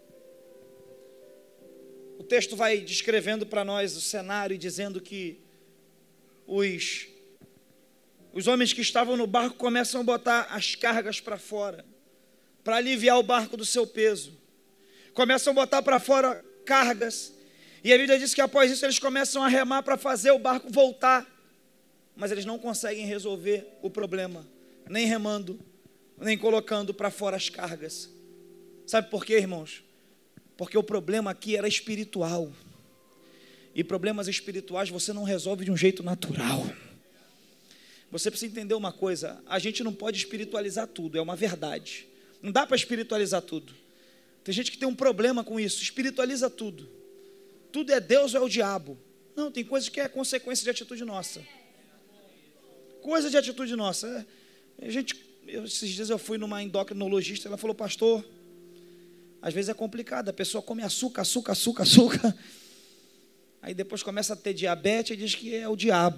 O texto vai descrevendo para nós o cenário e dizendo que os, os homens que estavam no barco começam a botar as cargas para fora, para aliviar o barco do seu peso. Começam a botar para fora cargas. E a Bíblia diz que após isso eles começam a remar para fazer o barco voltar. Mas eles não conseguem resolver o problema nem remando, nem colocando para fora as cargas. Sabe por quê, irmãos? Porque o problema aqui era espiritual. E problemas espirituais você não resolve de um jeito natural. Você precisa entender uma coisa: a gente não pode espiritualizar tudo, é uma verdade. Não dá para espiritualizar tudo. Tem gente que tem um problema com isso, espiritualiza tudo. Tudo é Deus ou é o diabo. Não, tem coisas que é consequência de atitude nossa. Coisa de atitude nossa. A gente, eu, esses dias eu fui numa endocrinologista, ela falou: pastor, às vezes é complicado, a pessoa come açúcar, açúcar, açúcar, açúcar. Aí depois começa a ter diabetes e diz que é o diabo.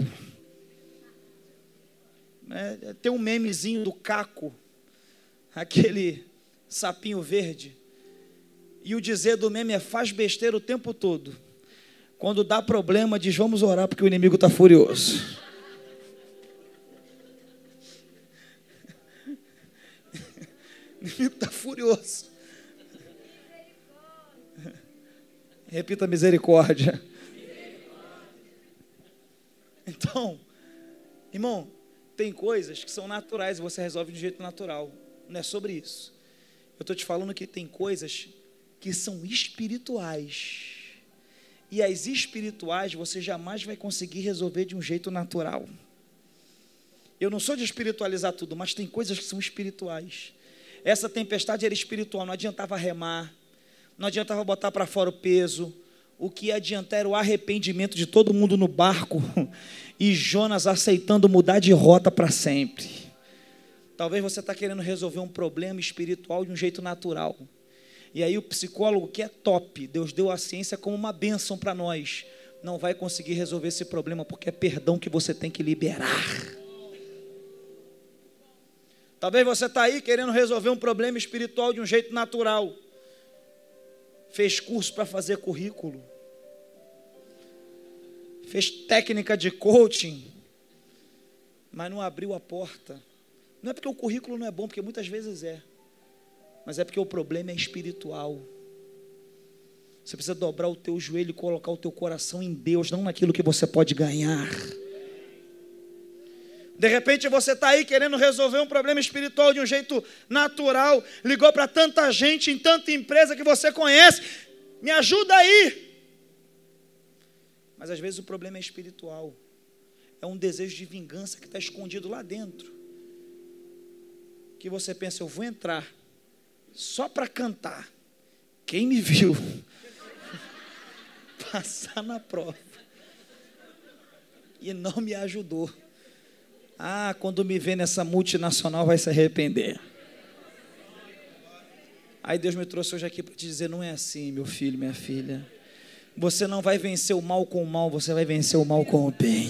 É, tem um memezinho do Caco, aquele sapinho verde. E o dizer do meme é: faz besteira o tempo todo. Quando dá problema, diz: vamos orar porque o inimigo está furioso. O inimigo está furioso. Repita: misericórdia. Então, irmão, tem coisas que são naturais e você resolve de um jeito natural. Não é sobre isso. Eu estou te falando que tem coisas que são espirituais. E as espirituais você jamais vai conseguir resolver de um jeito natural. Eu não sou de espiritualizar tudo, mas tem coisas que são espirituais. Essa tempestade era espiritual, não adiantava remar, não adiantava botar para fora o peso. O que ia adiantar era o arrependimento de todo mundo no barco e Jonas aceitando mudar de rota para sempre. Talvez você está querendo resolver um problema espiritual de um jeito natural. E aí o psicólogo, que é top, Deus deu a ciência como uma bênção para nós, não vai conseguir resolver esse problema, porque é perdão que você tem que liberar. Talvez você está aí querendo resolver um problema espiritual de um jeito natural. Fez curso para fazer currículo, fez técnica de coaching, mas não abriu a porta. Não é porque o currículo não é bom, porque muitas vezes é, mas é porque o problema é espiritual. Você precisa dobrar o teu joelho e colocar o teu coração em Deus, não naquilo que você pode ganhar. De repente você está aí querendo resolver um problema espiritual de um jeito natural, ligou para tanta gente, em tanta empresa que você conhece, me ajuda aí. Mas às vezes o problema é espiritual, é um desejo de vingança que está escondido lá dentro, que você pensa: eu vou entrar só para cantar, quem me viu passar na prova e não me ajudou. Ah, quando me vê nessa multinacional vai se arrepender. Aí Deus me trouxe hoje aqui para te dizer: não é assim, meu filho, minha filha. Você não vai vencer o mal com o mal, você vai vencer o mal com o bem.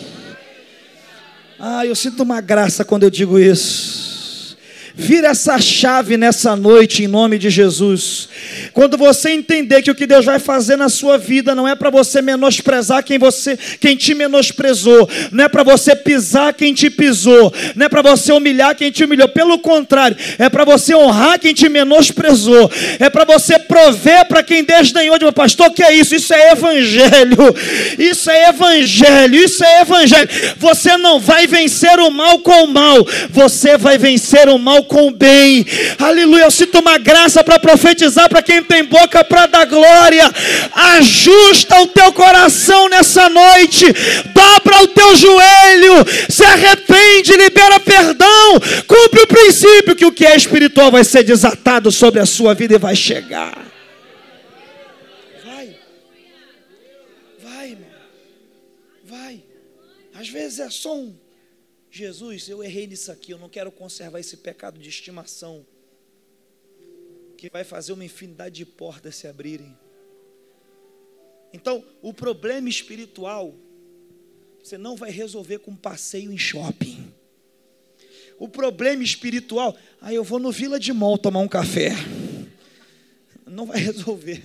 Ah, eu sinto uma graça quando eu digo isso. Vira essa chave nessa noite em nome de Jesus. Quando você entender que o que Deus vai fazer na sua vida não é para você menosprezar quem, você, quem te menosprezou, não é para você pisar quem te pisou, não é para você humilhar quem te humilhou, pelo contrário, é para você honrar quem te menosprezou, é para você prover para quem desdenhou de um pastor. O que é isso? Isso é evangelho, isso é evangelho, isso é evangelho. Você não vai vencer o mal com o mal, você vai vencer o mal com o bem. Aleluia. Eu sinto uma graça para profetizar para quem tem boca para dar glória. Ajusta o teu coração nessa noite, dobra o teu joelho, se arrepende, libera perdão, cumpre o princípio que o que é espiritual vai ser desatado sobre a sua vida e vai chegar. Vai, vai, irmão, vai. Às vezes é só um: Jesus, eu errei nisso aqui, eu não quero conservar esse pecado de estimação, que vai fazer uma infinidade de portas se abrirem. Então, o problema espiritual, você não vai resolver com um passeio em shopping. O problema espiritual, ah, eu vou no Village Mall tomar um café. Não vai resolver.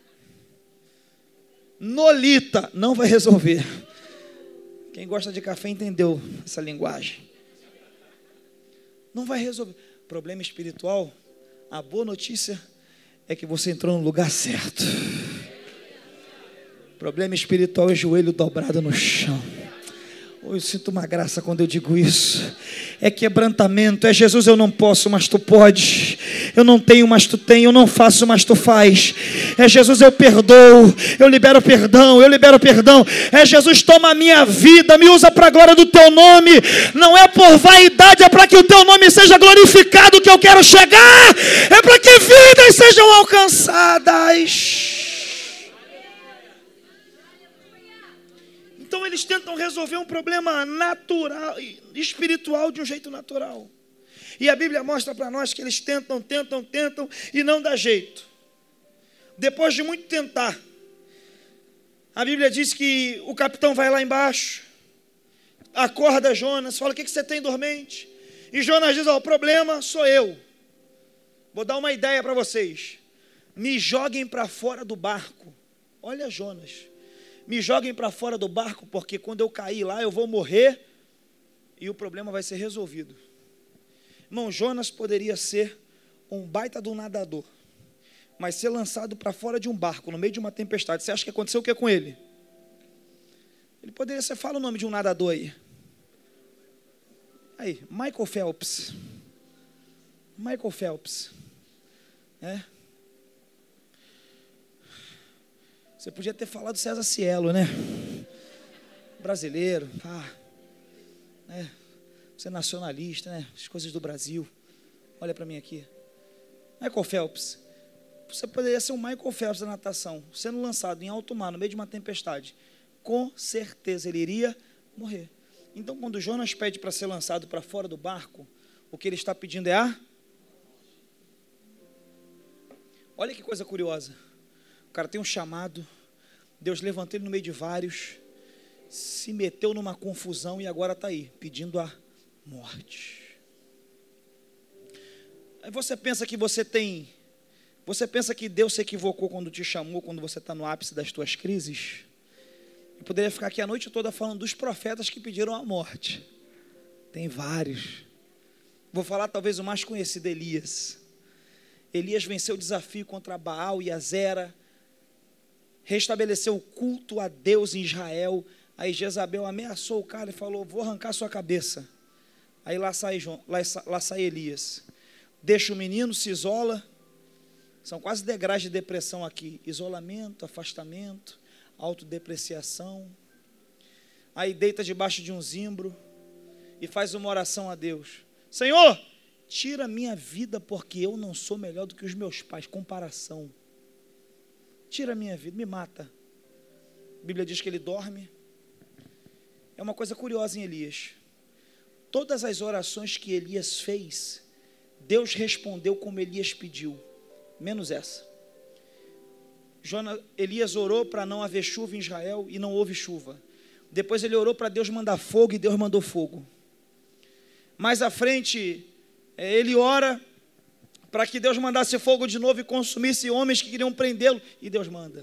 Nolita, não vai resolver. Quem gosta de café entendeu essa linguagem. Não vai resolver. Problema espiritual, a boa notícia é que você entrou no lugar certo. Problema espiritual é joelho dobrado no chão. Oh, eu sinto uma graça quando eu digo isso. É quebrantamento. É Jesus, eu não posso, mas tu podes. Eu não tenho, mas tu tem. Eu não faço, mas tu faz. É Jesus, eu perdoo. Eu libero perdão. Eu libero perdão. É Jesus, toma a minha vida. Me usa para a glória do teu nome. Não é por vaidade, é para que o teu nome seja glorificado que eu quero chegar. É para que vidas sejam alcançadas. Então eles tentam resolver um problema natural, espiritual, de um jeito natural. E a Bíblia mostra para nós que eles tentam, tentam, tentam e não dá jeito. Depois de muito tentar, a Bíblia diz que o capitão vai lá embaixo, acorda Jonas, fala: o que você tem dormente? E Jonas diz: ó, o problema sou eu. Vou dar uma ideia para vocês. Me joguem para fora do barco. Olha Jonas. Me joguem para fora do barco, porque quando eu cair lá, eu vou morrer e o problema vai ser resolvido. Irmão, Jonas poderia ser um baita de um nadador, mas ser lançado para fora de um barco, no meio de uma tempestade. Você acha que aconteceu o que com ele? Ele poderia ser, fala o nome de um nadador aí. Aí, Michael Phelps. Michael Phelps. É. Você podia ter falado César Cielo, né? Brasileiro. Ah, né? Você é nacionalista, né? As coisas do Brasil. Olha para mim aqui. Michael Phelps. Você poderia ser um Michael Phelps da natação, sendo lançado em alto mar, no meio de uma tempestade. Com certeza ele iria morrer. Então, quando Jonas pede para ser lançado para fora do barco, o que ele está pedindo é a... Olha que coisa curiosa. O cara tem um chamado, Deus levantou ele no meio de vários, se meteu numa confusão e agora está aí, pedindo a morte. Aí você pensa que você tem, você pensa que Deus se equivocou quando te chamou, quando você está no ápice das tuas crises? Eu poderia ficar aqui a noite toda falando dos profetas que pediram a morte. Tem vários. Vou falar talvez o mais conhecido, Elias. Elias venceu o desafio contra Baal e Azera, restabeleceu o culto a Deus em Israel. Aí Jezabel ameaçou o cara e falou: vou arrancar sua cabeça. Aí lá sai, João, lá, lá sai Elias, deixa o menino, se isola. São quase degraus de depressão aqui: isolamento, afastamento, autodepreciação. Aí deita debaixo de um zimbro e faz uma oração a Deus: Senhor, tira minha vida, porque eu não sou melhor do que os meus pais. Comparação. Tira minha vida, me mata. A Bíblia diz que ele dorme. É uma coisa curiosa em Elias. Todas as orações que Elias fez, Deus respondeu como Elias pediu, menos essa. Jonas, Elias orou para não haver chuva em Israel e não houve chuva. Depois ele orou para Deus mandar fogo e Deus mandou fogo. Mais à frente, ele ora para que Deus mandasse fogo de novo e consumisse homens que queriam prendê-lo, e Deus manda.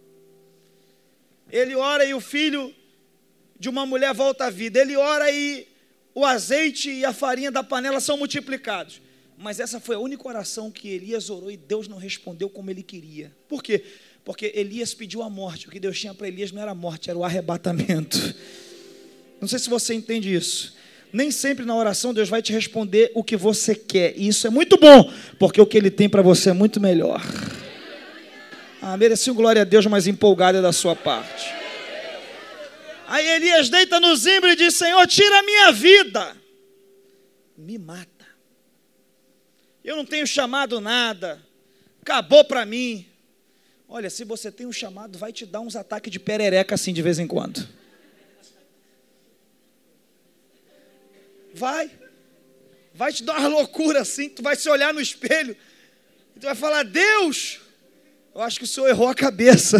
Ele ora e o filho de uma mulher volta à vida. Ele ora e o azeite e a farinha da panela são multiplicados. Mas essa foi a única oração que Elias orou e Deus não respondeu como ele queria. Por quê? Porque Elias pediu a morte. O que Deus tinha para Elias não era a morte, era o arrebatamento. Não sei se você entende isso. Nem sempre na oração Deus vai te responder o que você quer. E isso é muito bom, porque o que Ele tem para você é muito melhor. Ah, mereci um glória a Deus, mas empolgada da sua parte. Aí Elias deita no zimbro e diz: Senhor, tira a minha vida. Me mata. Eu não tenho chamado nada. Acabou para mim. Olha, se você tem um chamado, vai te dar uns ataques de perereca assim de vez em quando. Vai, vai te dar uma loucura assim, tu vai se olhar no espelho, e tu vai falar: Deus, eu acho que o Senhor errou a cabeça,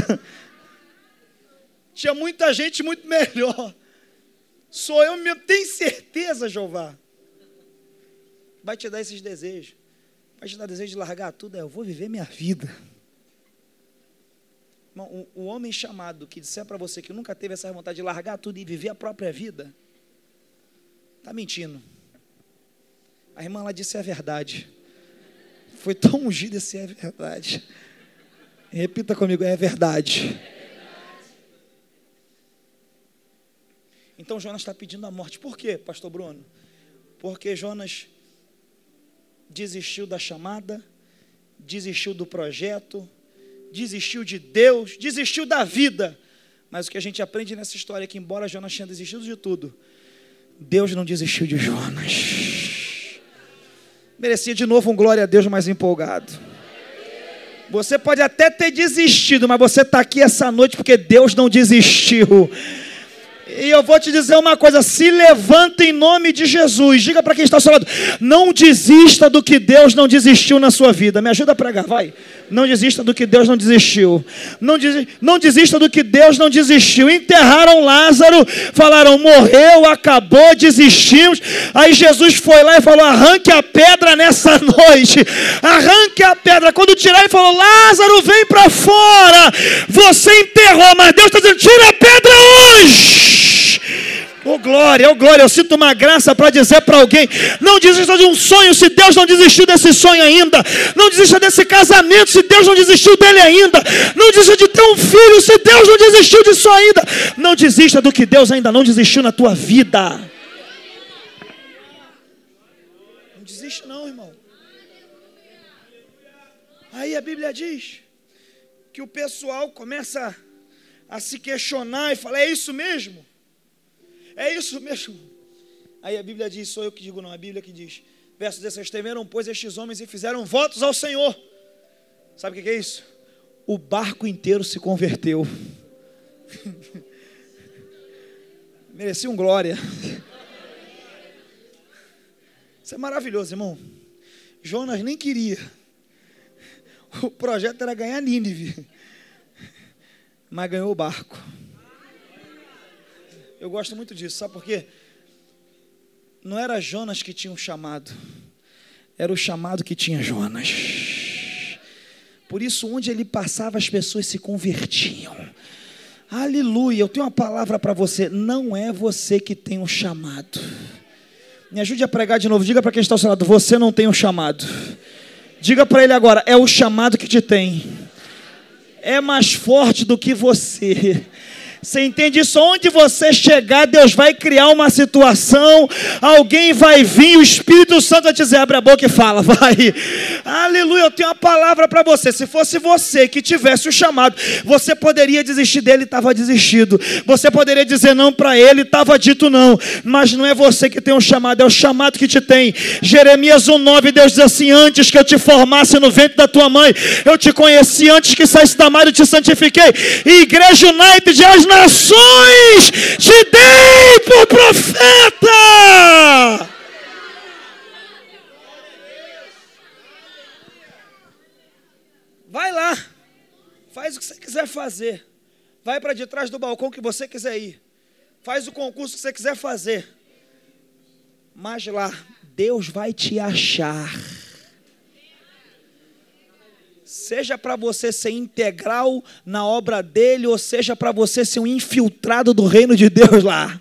tinha muita gente muito melhor, sou eu mesmo, tem certeza, Jeová? Vai te dar esses desejos, vai te dar desejo de largar tudo, é, eu vou viver minha vida. O, o homem chamado que disser para você que nunca teve essa vontade de largar tudo e viver a própria vida, está mentindo. A irmã lá disse: é verdade. Foi tão ungido esse é verdade. Repita comigo: é verdade. Então Jonas está pedindo a morte. Por quê, pastor Bruno? Porque Jonas desistiu da chamada, desistiu do projeto, desistiu de Deus, desistiu da vida. Mas o que a gente aprende nessa história é que, embora Jonas tenha desistido de tudo, Deus não desistiu de Jonas. Merecia de novo um glória a Deus mais empolgado. Você pode até ter desistido, mas você está aqui essa noite porque Deus não desistiu. E eu vou te dizer uma coisa, se levanta em nome de Jesus. Diga para quem está ao seu lado, não desista do que Deus não desistiu na sua vida. Me ajuda a pregar, vai. Não desista do que Deus não desistiu. Não, des, não desista do que Deus não desistiu. Enterraram Lázaro, falaram, morreu, acabou, desistimos. Aí Jesus foi lá e falou, arranque a pedra nessa noite. Arranque a pedra. Quando tirar, ele falou, Lázaro, vem para fora. Você enterrou, mas Deus está dizendo, tira a pedra hoje. Oh glória, oh glória, eu sinto uma graça para dizer para alguém, não desista de um sonho se Deus não desistiu desse sonho ainda, não desista desse casamento se Deus não desistiu dele ainda, não desista de ter um filho se Deus não desistiu disso ainda, não desista do que Deus ainda não desistiu na tua vida. Não desiste não, irmão. Aí a Bíblia diz que o pessoal começa a se questionar e fala, é isso mesmo? É isso mesmo. Aí a Bíblia diz, sou eu que digo não, a Bíblia que diz, verso dezesseis, temeram, pois, estes homens e fizeram votos ao Senhor. Sabe o que é isso? O barco inteiro se converteu. Merecia um glória. Isso é maravilhoso, irmão. Jonas nem queria. O projeto era ganhar Nínive, mas ganhou o barco. Eu gosto muito disso, sabe por quê? Não era Jonas que tinha um chamado, era o chamado que tinha Jonas. Por isso, onde ele passava, as pessoas se convertiam. Aleluia, eu tenho uma palavra para você, não é você que tem um chamado. Me ajude a pregar de novo, diga para quem está ao seu lado, você não tem um chamado. Diga para ele agora, é o chamado que te tem. É mais forte do que você. Você entende isso? Onde você chegar, Deus vai criar uma situação, alguém vai vir, o Espírito Santo vai te dizer, abre a boca e fala, vai. Aleluia, eu tenho uma palavra para você. Se fosse você que tivesse o chamado, você poderia desistir dele, estava desistido. Você poderia dizer não para ele, estava dito não. Mas não é você que tem um chamado, é o chamado que te tem. Jeremias um, nove, Deus diz assim, antes que eu te formasse no ventre da tua mãe, eu te conheci, antes que saísse da mar eu te santifiquei. E Igreja United, as nações te dei por profeta. Vai lá, faz o que você quiser fazer, vai para de trás do balcão que você quiser ir, faz o concurso que você quiser fazer, mas lá Deus vai te achar. Seja para você ser integral na obra dele, ou seja para você ser um infiltrado do reino de Deus lá.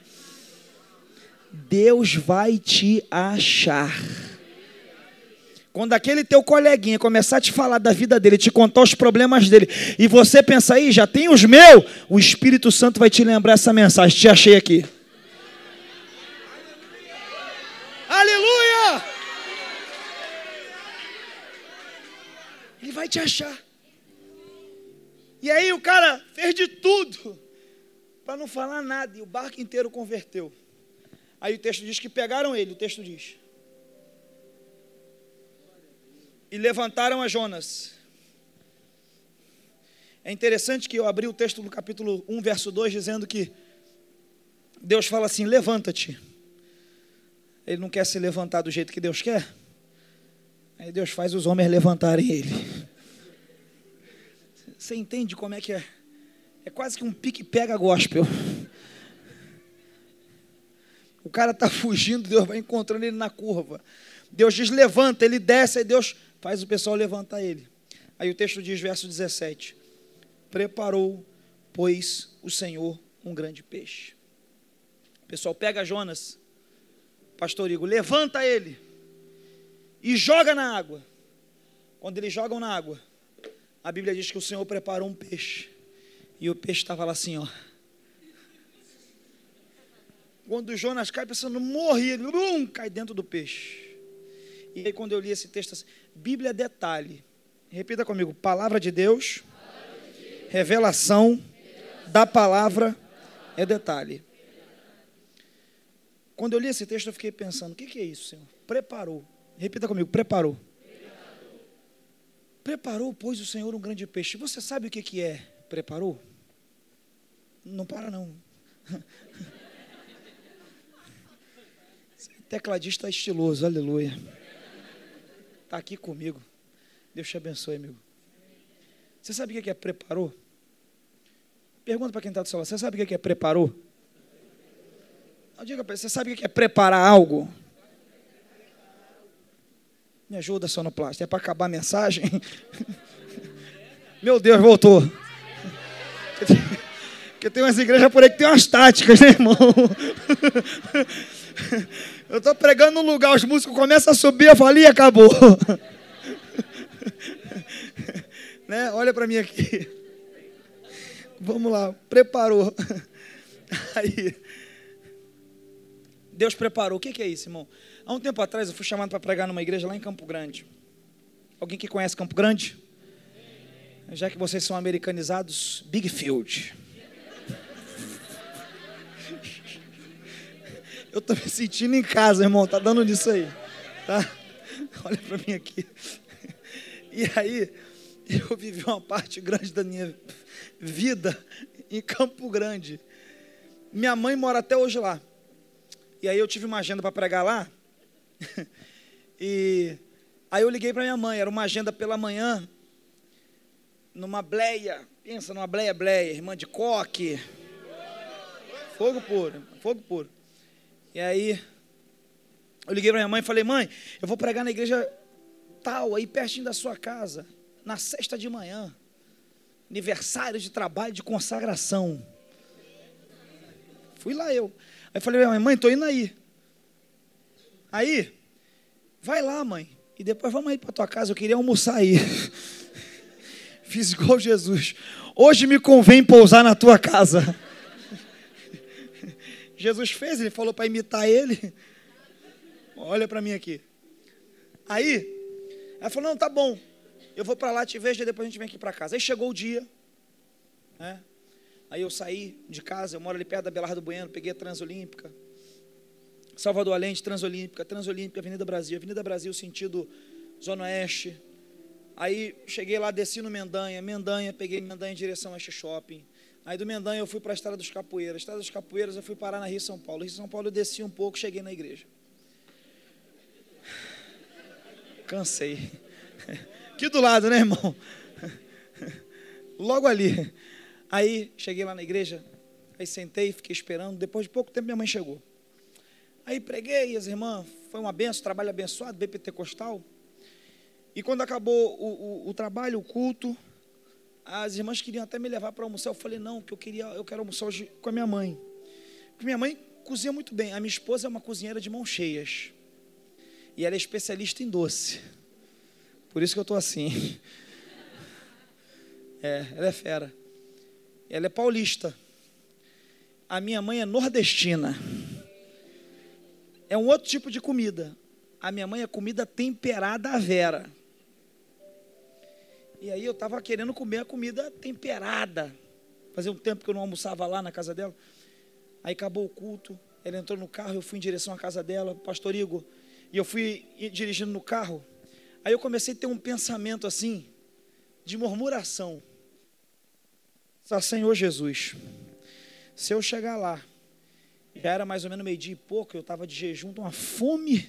Deus vai te achar. Quando aquele teu coleguinha começar a te falar da vida dele, te contar os problemas dele, e você pensa aí, já tem os meus, o Espírito Santo vai te lembrar essa mensagem, te achei aqui. Aleluia! Ele vai te achar. E aí o cara fez de tudo para não falar nada, e o barco inteiro converteu. Aí o texto diz que pegaram ele, o texto diz. E levantaram a Jonas. É interessante que eu abri o texto do capítulo um, verso dois, dizendo que Deus fala assim, levanta-te. Ele não quer se levantar do jeito que Deus quer. Aí Deus faz os homens levantarem ele. Você entende como é que é? É quase que um pique-pega gospel. O cara está fugindo, Deus vai encontrando ele na curva. Deus diz, levanta, ele desce, aí Deus faz o pessoal levantar ele. Aí o texto diz, verso dezessete, preparou, pois, o Senhor um grande peixe. O pessoal pega Jonas, pastor Igor, levanta ele e joga na água. Quando eles jogam na água, a Bíblia diz que o Senhor preparou um peixe. E o peixe estava lá assim, ó. Quando o Jonas cai, pensando, morre, ele um, cai dentro do peixe. E aí quando eu li esse texto, assim, Bíblia é detalhe. Repita comigo, palavra de Deus, revelação da palavra é detalhe. Quando eu li esse texto, eu fiquei pensando, o que, que é isso, Senhor? Preparou. Repita comigo, preparou. Preparou, preparou pois, o Senhor um grande peixe. Você sabe o que, que é preparou? Não para, não. Tecladista estiloso, aleluia. Está aqui comigo. Deus te abençoe, amigo. Você sabe o que é preparou? Pergunta para quem está do seu lado. Você sabe o que é preparou? Não, diga para ele, você sabe o que é preparar algo? Me ajuda, sonoplasta. É para acabar a mensagem? Meu Deus, voltou. Porque tem umas igrejas por aí que tem umas táticas, né, irmão? Eu estou pregando num lugar, os músicos começam a subir, eu falo, e acabou. Né? Olha para mim aqui. Vamos lá, preparou. Aí, Deus preparou. O que é isso, irmão? Há um tempo atrás eu fui chamado para pregar numa igreja lá em Campo Grande. Alguém que conhece Campo Grande? Já que vocês são americanizados, Big Field. Eu estou me sentindo em casa, irmão. Está dando nisso aí. Tá? Olha para mim aqui. E aí, eu vivi uma parte grande da minha vida em Campo Grande. Minha mãe mora até hoje lá. E aí eu tive uma agenda para pregar lá. E aí eu liguei para minha mãe. Era uma agenda pela manhã. Numa bleia. Pensa numa bleia, bleia. Irmã de coque. Fogo puro. Fogo puro. E aí, eu liguei para minha mãe e falei, mãe, eu vou pregar na igreja tal, aí pertinho da sua casa, na sexta de manhã, aniversário de trabalho, de consagração. Fui lá eu. Aí falei, mãe, mãe, estou indo aí. Aí, vai lá, mãe, e depois vamos aí para tua casa, eu queria almoçar aí. Fiz igual Jesus. Hoje me convém pousar na tua casa. Jesus fez, ele falou para imitar ele. Olha para mim aqui. Aí, ela falou, não, tá bom. Eu vou para lá, te vejo, e depois a gente vem aqui para casa. Aí chegou o dia. Né? Aí eu saí de casa, eu moro ali perto da Belardo do Bueno, peguei a Transolímpica. Salvador Allende, Transolímpica, Transolímpica, Avenida Brasil. Avenida Brasil, sentido Zona Oeste. Aí cheguei lá, desci no Mendanha. Mendanha, peguei Mendanha em direção a este shopping. Aí do Mendanha eu fui para a Estrada dos Capoeiras. Estrada dos Capoeiras eu fui parar na Rio São Paulo. Rio São Paulo eu desci um pouco, cheguei na igreja. Cansei. Aqui do lado, né, irmão? Logo ali. Aí cheguei lá na igreja, aí sentei, fiquei esperando. Depois de pouco tempo minha mãe chegou. Aí preguei, as irmãs, foi uma benção, trabalho abençoado, bem pentecostal. E quando acabou o, o, o trabalho, o culto, as irmãs queriam até me levar para almoçar. Eu falei, não, que eu queria, eu quero almoçar hoje com a minha mãe. Porque minha mãe cozinha muito bem. A minha esposa é uma cozinheira de mãos cheias. E ela é especialista em doce. Por isso que eu estou assim. É, ela é fera. Ela é paulista. A minha mãe é nordestina. É um outro tipo de comida. A minha mãe é comida temperada à vera. E aí eu estava querendo comer a comida temperada. Fazia um tempo que eu não almoçava lá na casa dela. Aí acabou o culto, ela entrou no carro, eu fui em direção à casa dela, pastor Igor, e eu fui dirigindo no carro. Aí eu comecei a ter um pensamento assim, de murmuração. Ah, Senhor Jesus, se eu chegar lá, já era mais ou menos meio-dia e pouco, eu estava de jejum, uma fome,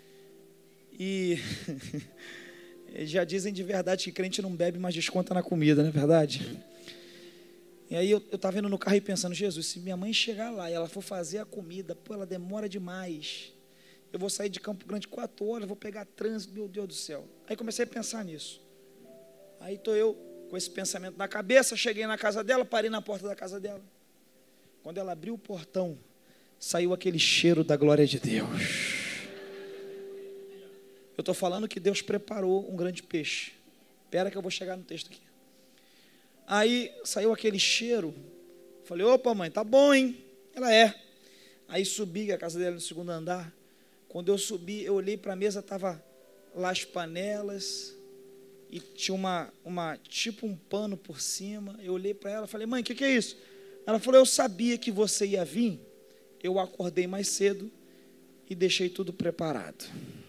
e já dizem de verdade que crente não bebe, mas desconta na comida, não é verdade? E aí eu estava indo no carro e pensando, Jesus, se minha mãe chegar lá e ela for fazer a comida, pô, ela demora demais. Eu vou sair de Campo Grande quatro horas, vou pegar trânsito, meu Deus do céu. Aí comecei a pensar nisso. Aí estou eu com esse pensamento na cabeça, cheguei na casa dela, parei na porta da casa dela. Quando ela abriu o portão, saiu aquele cheiro da glória de Deus. Eu estou falando que Deus preparou um grande peixe. Espera que eu vou chegar no texto aqui. Aí saiu aquele cheiro. Falei, opa mãe, tá bom, hein? Ela é. Aí subi, a casa dela no segundo andar. Quando eu subi, eu olhei para a mesa, estava lá as panelas, e tinha uma, uma, tipo um pano por cima. Eu olhei para ela e falei, mãe, o que, que é isso? Ela falou, eu sabia que você ia vir, eu acordei mais cedo e deixei tudo preparado.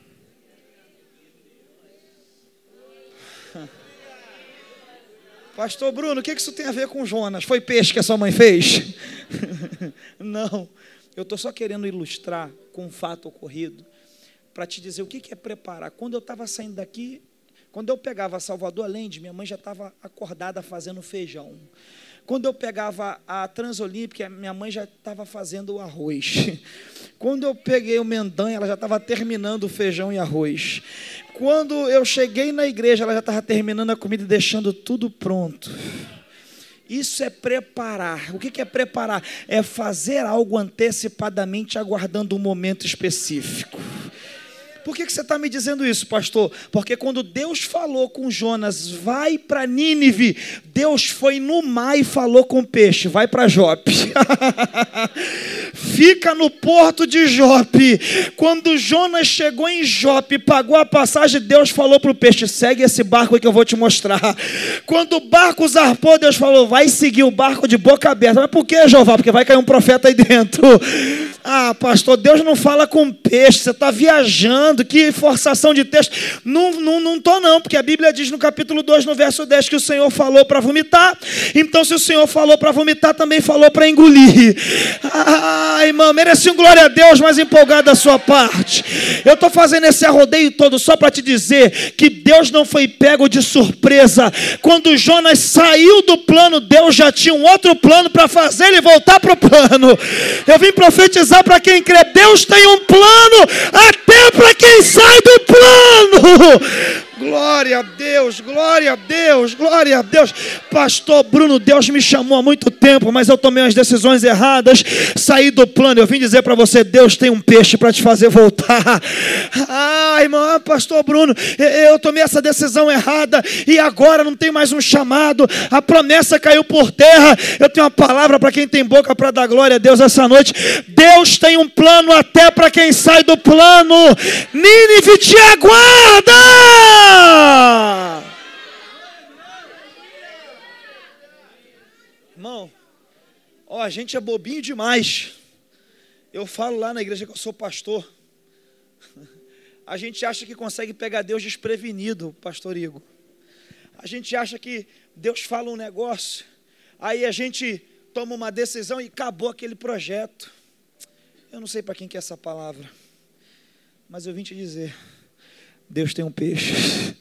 Pastor Bruno, o que isso tem a ver com Jonas? Foi peixe que a sua mãe fez? Não, eu estou só querendo ilustrar com um fato ocorrido, para te dizer o que é preparar. Quando eu estava saindo daqui, quando eu pegava Salvador Allende, minha mãe já estava acordada fazendo feijão. Quando eu pegava a Transolímpica, minha mãe já estava fazendo o arroz. Quando eu peguei o Mendanha, ela já estava terminando o feijão e arroz. Quando eu cheguei na igreja, ela já estava terminando a comida e deixando tudo pronto. Isso é preparar. O que é preparar? É fazer algo antecipadamente, aguardando um momento específico. Por que você está me dizendo isso, pastor? Porque quando Deus falou com Jonas, vai para Nínive, Deus foi no mar e falou com o peixe, vai para Jope. Fica no porto de Jope. Quando Jonas chegou em Jope, pagou a passagem, Deus falou para o peixe, segue esse barco aí que eu vou te mostrar. Quando o barco zarpou, Deus falou, vai seguir o barco de boca aberta. Mas por que, Jeová? Porque vai cair um profeta aí dentro. Ah, pastor, Deus não fala com peixe, você está viajando, que forçação de texto. Não estou não, não tô não, porque a Bíblia diz no capítulo dois, no verso dez, que o Senhor falou para vomitar. Então, se o Senhor falou para vomitar, também falou para engolir. Ah, irmão, mereci um glória a Deus, mais empolgado da sua parte. Eu estou fazendo esse arrodeio todo só para te dizer que Deus não foi pego de surpresa. Quando Jonas saiu do plano, Deus já tinha um outro plano para fazer ele voltar para o plano. Eu vim profetizar para quem crê, Deus tem um plano até para quem sai do plano. Glória a Deus, glória a Deus, glória a Deus. Pastor Bruno, Deus me chamou há muito tempo, mas eu tomei umas decisões erradas, saí do plano. Eu vim dizer para você, Deus tem um peixe para te fazer voltar. Ah, irmão, pastor Bruno, eu tomei essa decisão errada e agora não tem mais um chamado, a promessa caiu por terra. Eu tenho uma palavra para quem tem boca para dar glória a Deus essa noite. Deus tem um plano até para quem sai do plano. Nínive te aguarda. Irmão, ó, a gente é bobinho demais. Eu falo lá na igreja que eu sou pastor. A gente acha que consegue pegar Deus desprevenido, pastor Igor. A gente acha que Deus fala um negócio, aí a gente toma uma decisão e acabou aquele projeto. Eu não sei para quem que é essa palavra, mas eu vim te dizer, Deus tem um peixe.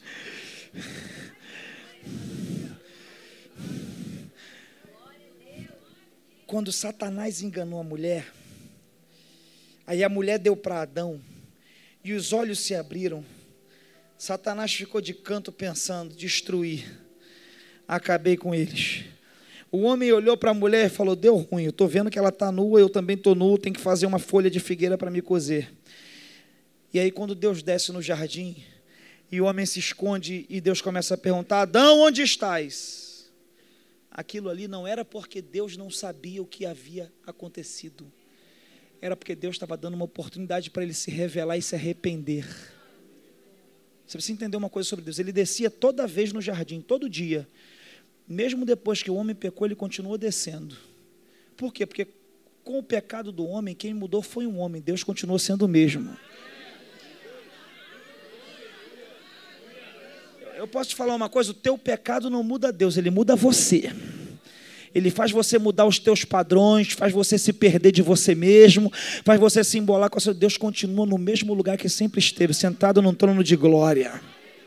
Quando Satanás enganou a mulher, aí a mulher deu para Adão, e os olhos se abriram, Satanás ficou de canto pensando, destruir, acabei com eles. O homem olhou para a mulher e falou, deu ruim, eu estou vendo que ela está nua, eu também estou nu, tenho que fazer uma folha de figueira para me cozer. E aí quando Deus desce no jardim, e o homem se esconde, e Deus começa a perguntar, Adão, onde estás? Aquilo ali não era porque Deus não sabia o que havia acontecido, era porque Deus estava dando uma oportunidade para ele se revelar e se arrepender. Você precisa entender uma coisa sobre Deus, ele descia toda vez no jardim, todo dia, mesmo depois que o homem pecou, ele continuou descendo. Por quê? Porque com o pecado do homem, quem mudou foi um homem, Deus continuou sendo o mesmo. Eu posso te falar uma coisa, o teu pecado não muda Deus, ele muda você. Ele faz você mudar os teus padrões, faz você se perder de você mesmo, faz você se embolar com o seu Deus, continua no mesmo lugar que sempre esteve, sentado num trono de glória.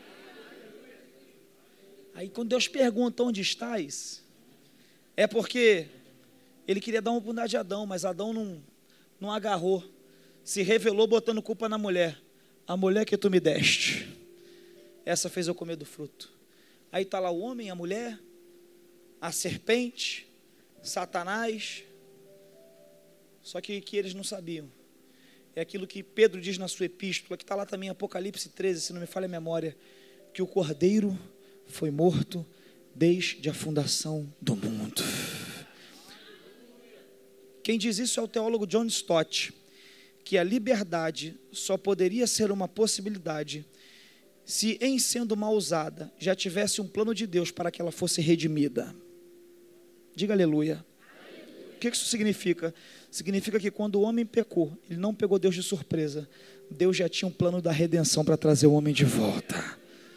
Aí quando Deus pergunta onde estás, é porque ele queria dar uma oportunidade a Adão, mas Adão não, não agarrou, se revelou botando culpa na mulher. A mulher que tu me deste, essa fez eu comer do fruto. Aí está lá o homem, a mulher, a serpente, Satanás, só que, que eles não sabiam. É aquilo que Pedro diz na sua epístola, que está lá também em Apocalipse treze, se não me falha a memória, que o cordeiro foi morto desde a fundação do mundo. Quem diz isso é o teólogo John Stott, que a liberdade só poderia ser uma possibilidade se, em sendo mal usada, já tivesse um plano de Deus para que ela fosse redimida. Diga aleluia. O que isso significa? Significa que quando o homem pecou, ele não pegou Deus de surpresa. Deus já tinha um plano da redenção para trazer o homem de volta.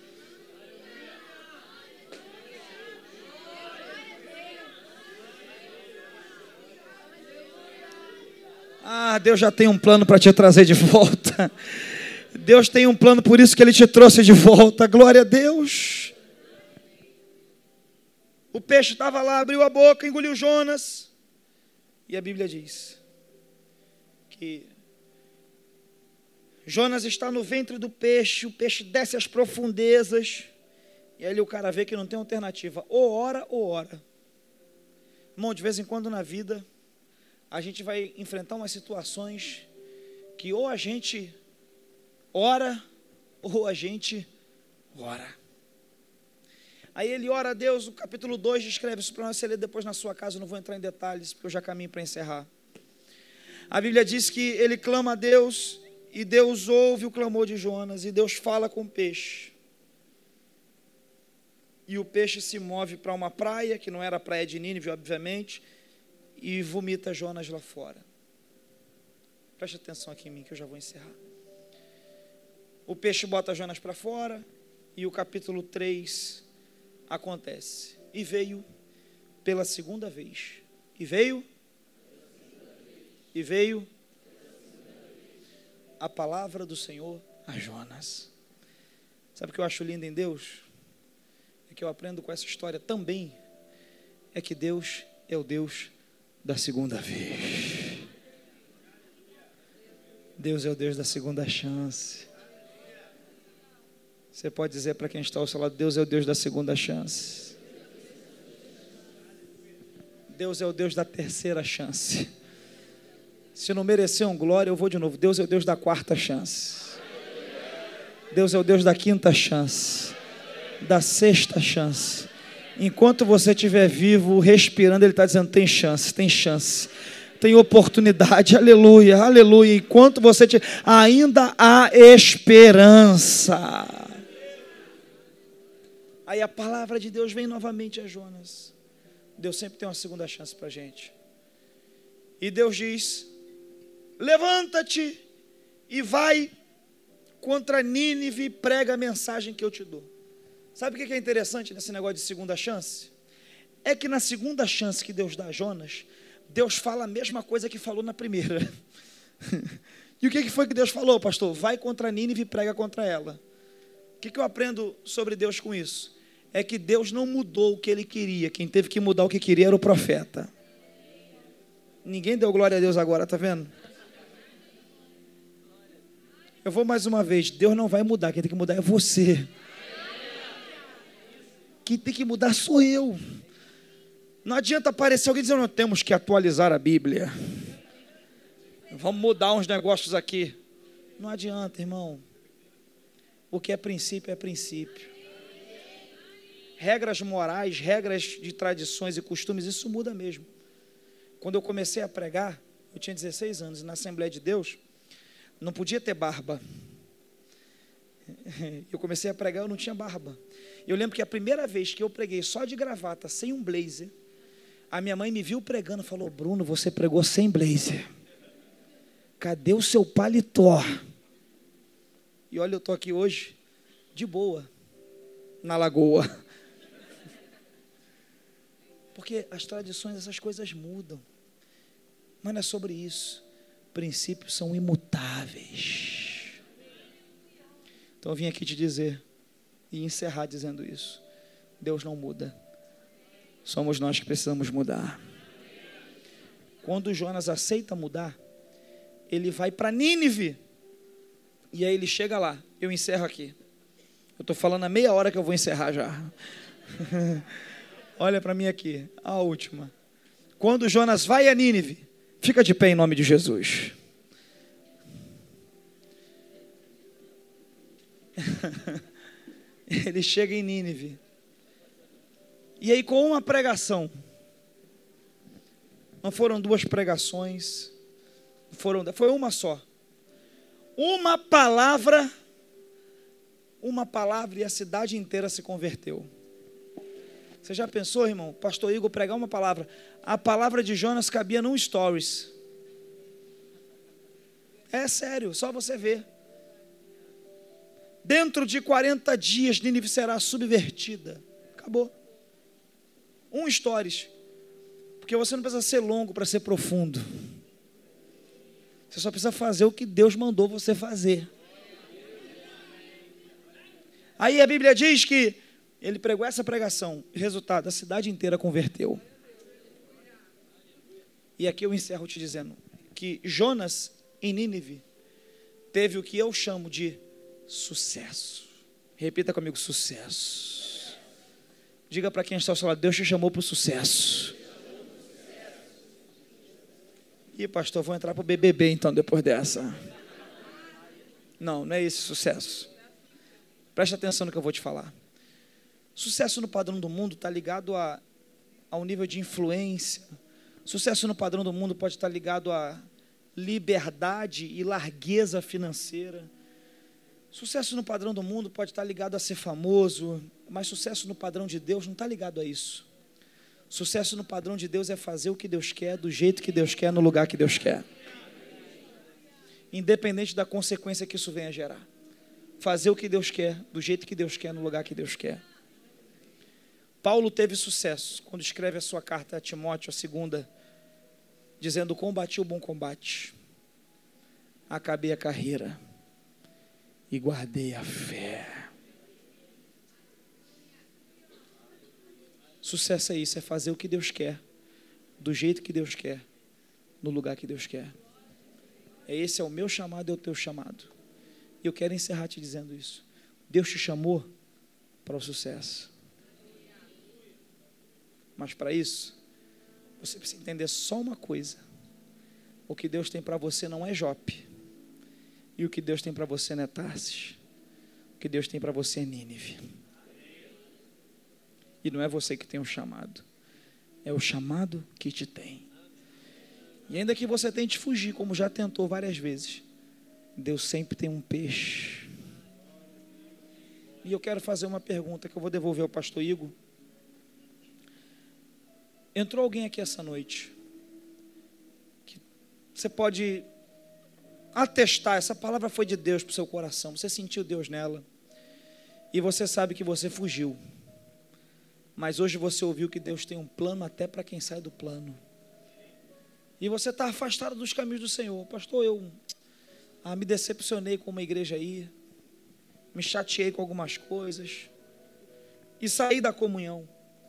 Ah, Deus já tem um plano para te trazer de volta. Deus tem um plano, por isso que Ele te trouxe de volta. Glória a Deus. O peixe estava lá, abriu a boca, engoliu Jonas. E a Bíblia diz que Jonas está no ventre do peixe, o peixe desce às profundezas. E aí o cara vê que não tem alternativa. Ou ora, ou ora. Irmão, de vez em quando na vida, a gente vai enfrentar umas situações que ou a gente ora, ou a gente ora. Aí ele ora a Deus, o capítulo dois descreve isso para nós, você lê depois na sua casa, eu não vou entrar em detalhes, porque eu já caminho para encerrar. A Bíblia diz que ele clama a Deus, e Deus ouve o clamor de Jonas, e Deus fala com o peixe. E o peixe se move para uma praia, que não era a praia de Nínive, obviamente, e vomita Jonas lá fora. Preste atenção aqui em mim, que eu já vou encerrar. O peixe bota Jonas para fora, e o capítulo três acontece. E veio pela segunda vez. E veio? E veio a palavra do Senhor a Jonas. Sabe o que eu acho lindo em Deus? É que eu aprendo com essa história também, é que Deus é o Deus da segunda vez. Deus é o Deus da segunda chance. Você pode dizer para quem está ao seu lado, Deus é o Deus da segunda chance. Deus é o Deus da terceira chance. Se não merecer um glória, eu vou de novo. Deus é o Deus da quarta chance. Deus é o Deus da quinta chance. Da sexta chance. Enquanto você estiver vivo, respirando, Ele está dizendo, tem chance, tem chance. Tem oportunidade, aleluia, aleluia. Enquanto você te... ainda há esperança. Aí a palavra de Deus vem novamente a Jonas. Deus sempre tem uma segunda chance para a gente. E Deus diz, levanta-te e vai contra Nínive e prega a mensagem que eu te dou. Sabe o que é interessante nesse negócio de segunda chance? É que na segunda chance que Deus dá a Jonas, Deus fala a mesma coisa que falou na primeira. E o que foi que Deus falou, pastor? Vai contra Nínive e prega contra ela. O que eu aprendo sobre Deus com isso? É que Deus não mudou o que Ele queria. Quem teve que mudar o que queria era o profeta. Ninguém deu glória a Deus agora, tá vendo? Eu vou mais uma vez. Deus não vai mudar, quem tem que mudar é você. Quem tem que mudar sou eu. Não adianta aparecer alguém dizendo, não, temos que atualizar a Bíblia. Vamos mudar uns negócios aqui. Não adianta, irmão. O que é princípio é princípio. Regras morais, regras de tradições e costumes, isso muda mesmo. Quando eu comecei a pregar, eu tinha dezesseis anos, e na Assembleia de Deus, não podia ter barba. Eu comecei a pregar, eu não tinha barba. Eu lembro que a primeira vez que eu preguei só de gravata, sem um blazer, a minha mãe me viu pregando e falou, Bruno, você pregou sem blazer. Cadê o seu paletó? E olha, eu estou aqui hoje, de boa, na lagoa. Porque as tradições, essas coisas mudam. Mas não é sobre isso. Princípios são imutáveis. Então eu vim aqui te dizer e encerrar dizendo isso. Deus não muda. Somos nós que precisamos mudar. Quando Jonas aceita mudar, ele vai para Nínive. E aí ele chega lá. Eu encerro aqui. Eu estou falando há meia hora que eu vou encerrar já. Olha para mim aqui, a última. Quando Jonas vai a Nínive, fica de pé em nome de Jesus. Ele chega em Nínive. E aí com uma pregação, não foram duas pregações, foram, foi uma só. Uma palavra, uma palavra e a cidade inteira se converteu. Você já pensou, irmão? Pastor Igor pregar uma palavra. A palavra de Jonas cabia num stories. É sério, só você ver. Dentro de quarenta dias, Nínive será subvertida. Acabou. Um stories. Porque você não precisa ser longo para ser profundo. Você só precisa fazer o que Deus mandou você fazer. Aí a Bíblia diz que ele pregou essa pregação. Resultado, a cidade inteira converteu. E aqui eu encerro te dizendo que Jonas, em Nínive, teve o que eu chamo de sucesso. Repita comigo, sucesso. Diga para quem está ao seu lado, Deus te chamou para o sucesso. Ih, pastor, vou entrar para o B B B então, depois dessa. Não, não é esse sucesso. Presta atenção no que eu vou te falar. Sucesso no padrão do mundo está ligado a, ao nível de influência. Sucesso no padrão do mundo pode estar ligado a liberdade e largueza financeira. Sucesso no padrão do mundo pode estar ligado a ser famoso, mas sucesso no padrão de Deus não está ligado a isso. Sucesso no padrão de Deus é fazer o que Deus quer, do jeito que Deus quer, no lugar que Deus quer. Independente da consequência que isso venha gerar. Fazer o que Deus quer, do jeito que Deus quer, no lugar que Deus quer. Paulo teve sucesso quando escreve a sua carta a Timóteo, a segunda, dizendo: combati o bom combate, acabei a carreira e guardei a fé. Sucesso é isso, é fazer o que Deus quer, do jeito que Deus quer, no lugar que Deus quer. Esse é o meu chamado, é o teu chamado. E eu quero encerrar te dizendo isso. Deus te chamou para o sucesso. Mas para isso, você precisa entender só uma coisa. O que Deus tem para você não é Jope. E o que Deus tem para você não é Tarsis. O que Deus tem para você é Nínive. E não é você que tem o chamado. É o chamado que te tem. E ainda que você tente fugir, como já tentou várias vezes, Deus sempre tem um peixe. E eu quero fazer uma pergunta que eu vou devolver ao pastor Igor. Entrou alguém aqui essa noite que você pode atestar, essa palavra foi de Deus para o seu coração, você sentiu Deus nela, e você sabe que você fugiu, mas hoje você ouviu que Deus tem um plano até para quem sai do plano, e você está afastado dos caminhos do Senhor. Pastor, eu ah, me decepcionei com uma igreja aí, me chateei com algumas coisas, e saí da comunhão.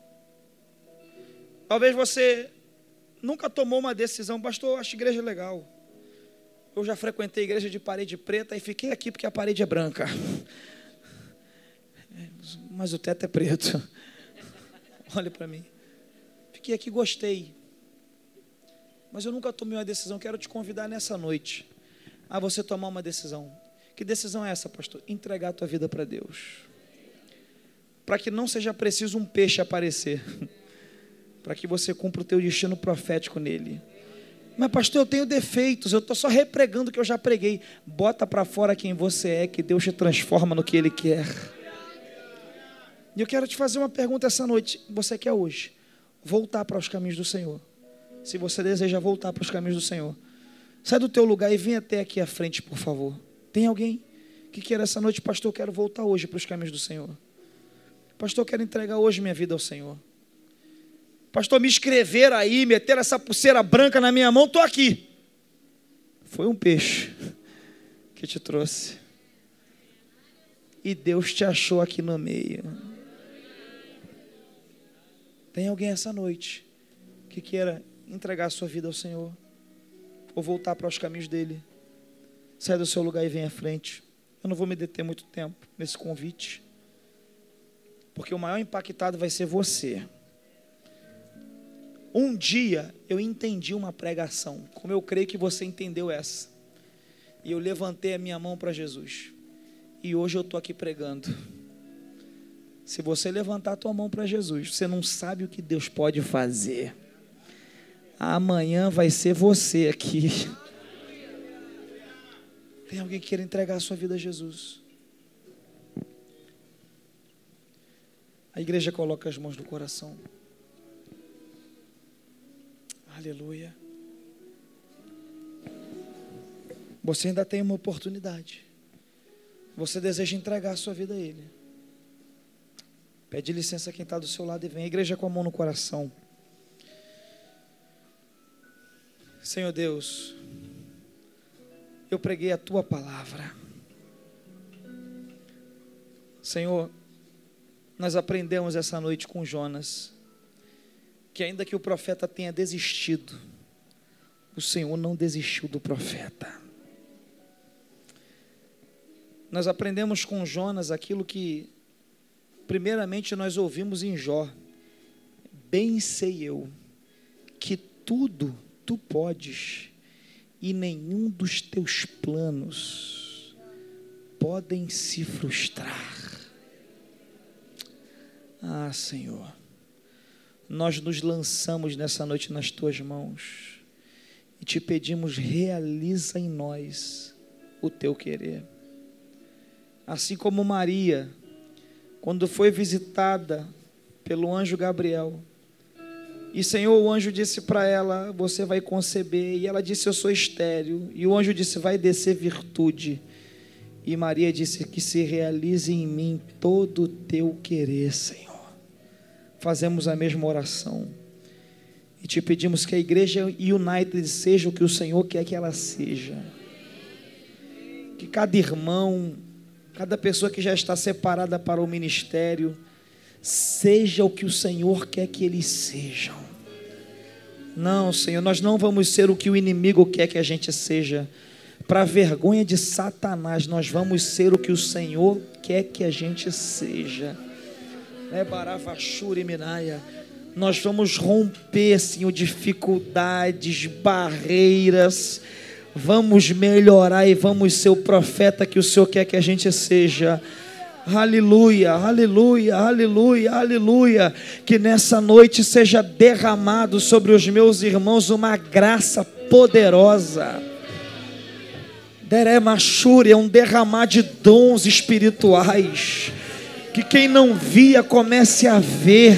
Talvez você nunca tomou uma decisão: pastor, eu acho igreja legal. Eu já frequentei igreja de parede preta e fiquei aqui porque a parede é branca. Mas o teto é preto. Olha para mim. Fiquei aqui, gostei. Mas eu nunca tomei uma decisão. Quero te convidar nessa noite a você tomar uma decisão. Que decisão é essa, pastor? Entregar a tua vida para Deus. Para que não seja preciso um peixe aparecer. Para que você cumpra o teu destino profético nele. Mas pastor, eu tenho defeitos, eu estou só repregando o que eu já preguei. Bota para fora quem você é, que Deus te transforma no que Ele quer. E eu quero te fazer uma pergunta essa noite. Você quer hoje voltar para os caminhos do Senhor? Se você deseja voltar para os caminhos do Senhor, sai do teu lugar e vem até aqui à frente, por favor. Tem alguém que queira essa noite: pastor, eu quero voltar hoje para os caminhos do Senhor. Pastor, eu quero entregar hoje minha vida ao Senhor. Pastor, me escrever aí, meter essa pulseira branca na minha mão, estou aqui. Foi um peixe que te trouxe. E Deus te achou aqui no meio. Tem alguém essa noite que queira entregar a sua vida ao Senhor? Ou voltar para os caminhos dele? Sai do seu lugar e vem à frente. Eu não vou me deter muito tempo nesse convite, porque o maior impactado vai ser você. Um dia eu entendi uma pregação, como eu creio que você entendeu essa. E eu levantei a minha mão para Jesus. E hoje eu estou aqui pregando. Se você levantar a tua mão para Jesus, você não sabe o que Deus pode fazer. Amanhã vai ser você aqui. Tem alguém que queira entregar a sua vida a Jesus? A igreja coloca as mãos no coração. Aleluia. Você ainda tem uma oportunidade. Você deseja entregar a sua vida a Ele. Pede licença a quem está do seu lado e vem. A igreja com a mão no coração. Senhor Deus, eu preguei a Tua palavra. Senhor, nós aprendemos essa noite com Jonas, que ainda que o profeta tenha desistido, o Senhor não desistiu do profeta. Nós aprendemos com Jonas aquilo que primeiramente nós ouvimos em Jó. Bem sei eu que tudo tu podes e nenhum dos teus planos podem se frustrar. Ah, Senhor, nós nos lançamos nessa noite nas tuas mãos e te pedimos, realiza em nós o teu querer. Assim como Maria, quando foi visitada pelo anjo Gabriel, e Senhor, o anjo disse para ela, você vai conceber, e ela disse, eu sou estéril, e o anjo disse, vai descer virtude, e Maria disse, que se realize em mim todo o teu querer, Senhor. Fazemos a mesma oração, e te pedimos que a igreja United seja o que o Senhor quer que ela seja, que cada irmão, cada pessoa que já está separada para o ministério, seja o que o Senhor quer que eles sejam. Não, Senhor, nós não vamos ser o que o inimigo quer que a gente seja. Para a vergonha de Satanás, nós vamos ser o que o Senhor quer que a gente seja. É Baravachura e Minaia. Nós vamos romper, Senhor, dificuldades, barreiras. Vamos melhorar e vamos ser o profeta que o Senhor quer que a gente seja. Aleluia, aleluia, aleluia, aleluia. Que nessa noite seja derramado sobre os meus irmãos uma graça poderosa. Deremachuri é um derramar de dons espirituais. Que quem não via comece a ver.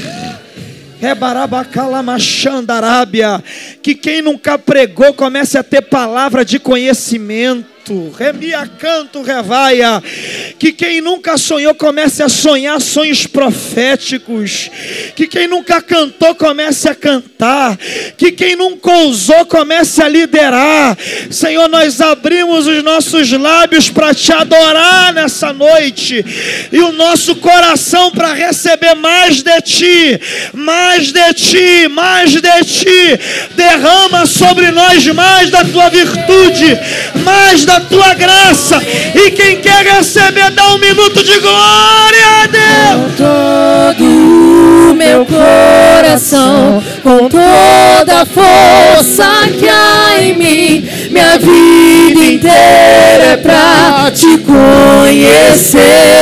Rebarabacalamashandarábia. Que quem nunca pregou comece a ter palavra de conhecimento. Remia canto revaia. Que quem nunca sonhou comece a sonhar sonhos proféticos. Que quem nunca cantou comece a cantar. Que quem nunca ousou comece a liderar. Senhor, nós abrimos os nossos lábios para te adorar nessa noite, e o nosso coração para receber mais de ti, mais de ti, mais de ti. Derrama sobre nós mais da tua virtude, mais da tua graça. E quem quer receber, dá um minuto de glória a Deus. Com todo o meu coração, com toda a força que há em mim, minha vida inteira é pra te conhecer.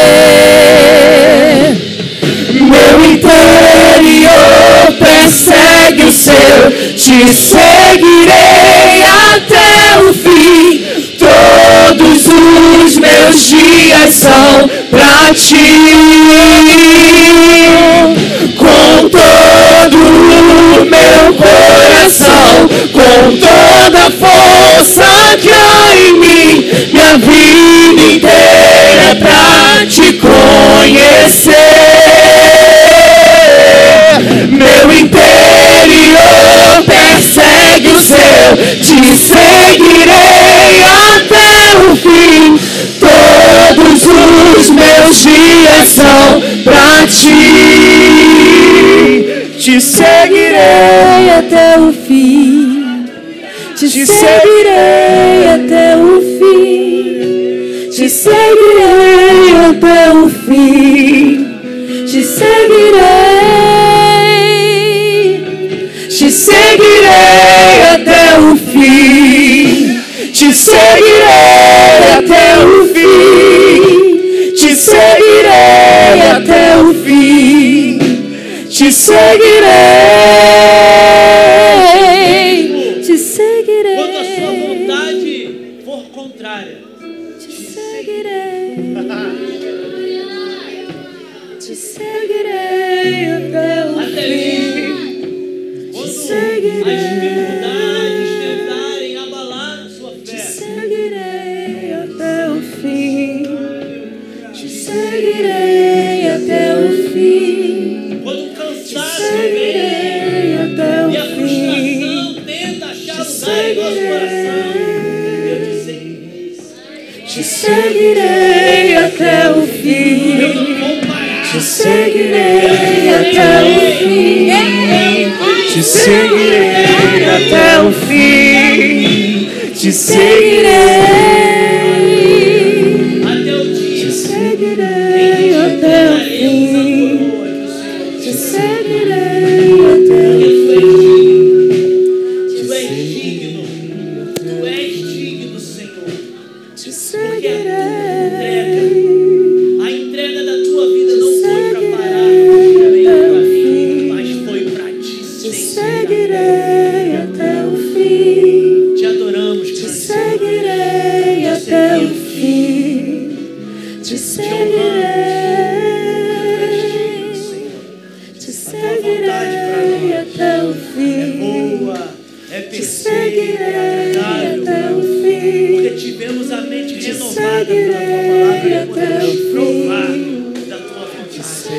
Meu interior persegue o seu, te seguirei até o fim. Todos os meus dias são pra ti. Com todo o meu coração, com toda a força que há em mim, minha vida inteira é pra te conhecer. Meu interior persegue o seu, te seguirei até o fim. Todos os meus dias são pra ti. Te seguirei até o fim. Te seguirei até o fim. Te seguirei até o fim. Te seguirei. Te seguirei até o fim. Te seguirei até o fim. Te seguirei até o fim. Te seguirei. for contrária, te seguirei, te seguirei até o até fim. quando Te seguirei, as dificuldades tentarem abalar a sua te fé, seguirei até o fim. Te seguirei até o fim. quando o Te cansaço vem seguirei até e a o fim. frustração tenta achar lugar em nosso coração, eu te seguirei. Te seguirei até o fim. Eu não vou parar. Te seguirei até o fim. Te seguirei até o fim. Te seguirei. Até o dia Te seguirei até o fim. Te seguirei até o Tu és digno, tu és digno, Senhor. Te Porque a tua seguirei. entrega, a entrega da tua vida não foi para parar para mim, mas foi para te Te seguir. seguirei até o fim. Te adoramos, Te grande seguirei até o fim. Te seguirei. Te seguirei até o fim. Boa, é Te perfeita, seguirei é agradável. até o fim. Porque tivemos a mente Te renovada pela tua palavra e seguirei até podemos o provar fim. da tua vontade.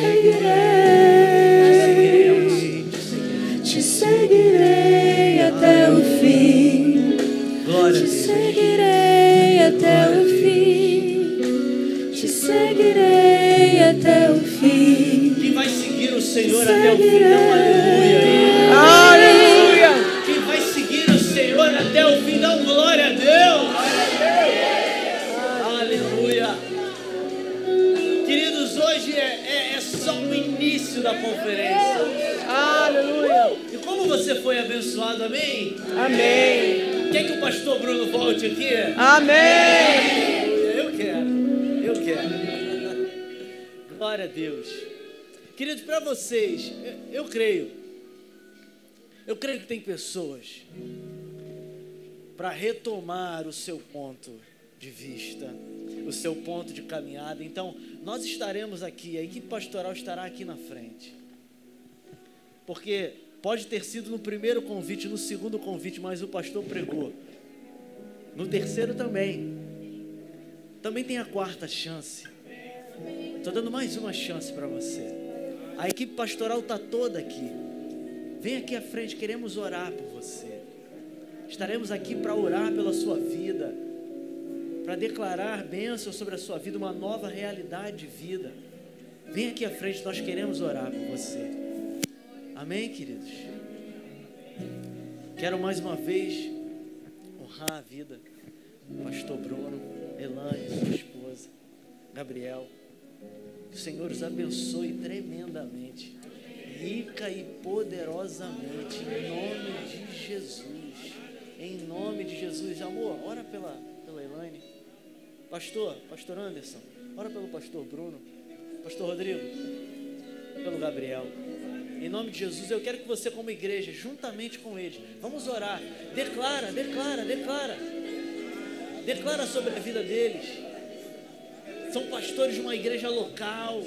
Seguirei. Te seguirei até o fim. Glória a Te Deus. seguirei até o fim. Te seguirei até o fim. Quem vai seguir o Senhor até o fim, dá um aleluia aí. Aleluia. Quem vai seguir o Senhor até o fim, dá um glória a Deus. Aleluia. Queridos, hoje é, é, é só o início da conferência. Aleluia. E como você foi abençoado, amém? Amém. Quer que o pastor Bruno volte aqui? Amém. Eu quero, eu quero. Glória a Deus. Queridos, para vocês, eu, eu creio, eu creio que tem pessoas para retomar o seu ponto de vista, o seu ponto de caminhada. Então, nós estaremos aqui, a equipe pastoral estará aqui na frente. Porque pode ter sido no primeiro convite, no segundo convite, mas o pastor pregou. No terceiro também. Também tem a quarta chance. Estou dando mais uma chance para você. A equipe pastoral está toda aqui. Vem aqui à frente, queremos orar por você. Estaremos aqui para orar pela sua vida, para declarar bênção sobre a sua vida, uma nova realidade de vida. Vem aqui à frente, nós queremos orar por você. Amém, queridos? Quero mais uma vez honrar a vida do pastor Bruno, Elane, sua esposa, Gabriel. Que o Senhor os abençoe tremendamente, rica e poderosamente, em nome de Jesus. Em nome de Jesus. Amor, ora pela, pela Elaine. Pastor, pastor Anderson, ora pelo pastor Bruno. Pastor Rodrigo, pelo Gabriel. Em nome de Jesus, eu quero que você, como igreja, juntamente com eles, vamos orar. Declara, declara, declara. Declara sobre a vida deles. São pastores de uma igreja local.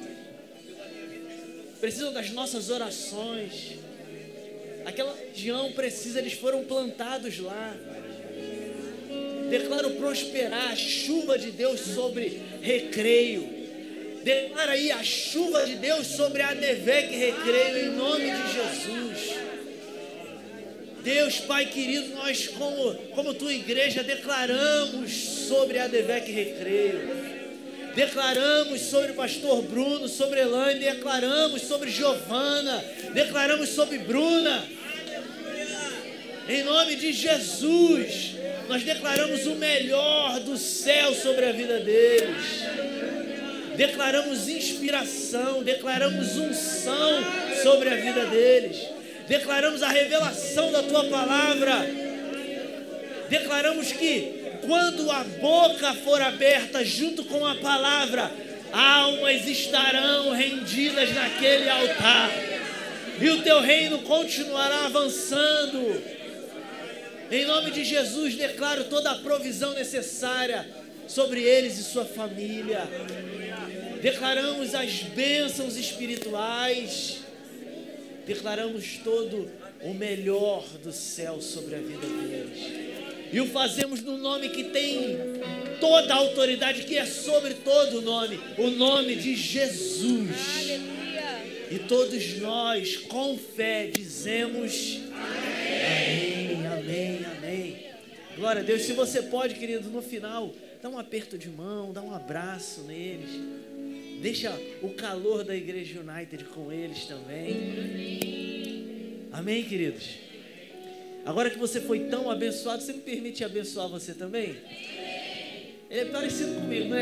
Precisam das nossas orações. Aquela região precisa, eles foram plantados lá. Declaro prosperar a chuva de Deus sobre Recreio. Declara aí a chuva de Deus sobre a Advec Recreio, em nome de Jesus. Deus, Pai querido, nós como, como tua igreja declaramos sobre a Advec Recreio. Declaramos sobre o pastor Bruno, sobre Elaine, declaramos sobre Giovana, declaramos sobre Bruna. Em nome de Jesus, nós declaramos o melhor do céu sobre a vida deles. Declaramos inspiração, declaramos unção sobre a vida deles. Declaramos a revelação da tua palavra. Declaramos que quando a boca for aberta junto com a palavra, almas estarão rendidas naquele altar. E o teu reino continuará avançando. Em nome de Jesus, declaro toda a provisão necessária sobre eles e sua família. Declaramos as bênçãos espirituais. Declaramos todo o melhor do céu sobre a vida deles. E o fazemos no nome que tem toda a autoridade, que é sobre todo o nome, o nome de Jesus. Aleluia. E todos nós, com fé, dizemos amém, amém, amém. Glória a Deus. Se você pode, querido, no final, dá um aperto de mão, dá um abraço neles. Deixa o calor da Igreja United com eles também. Amém, queridos? Agora que você foi tão abençoado, você me permite abençoar você também? Ele é parecido comigo, não é?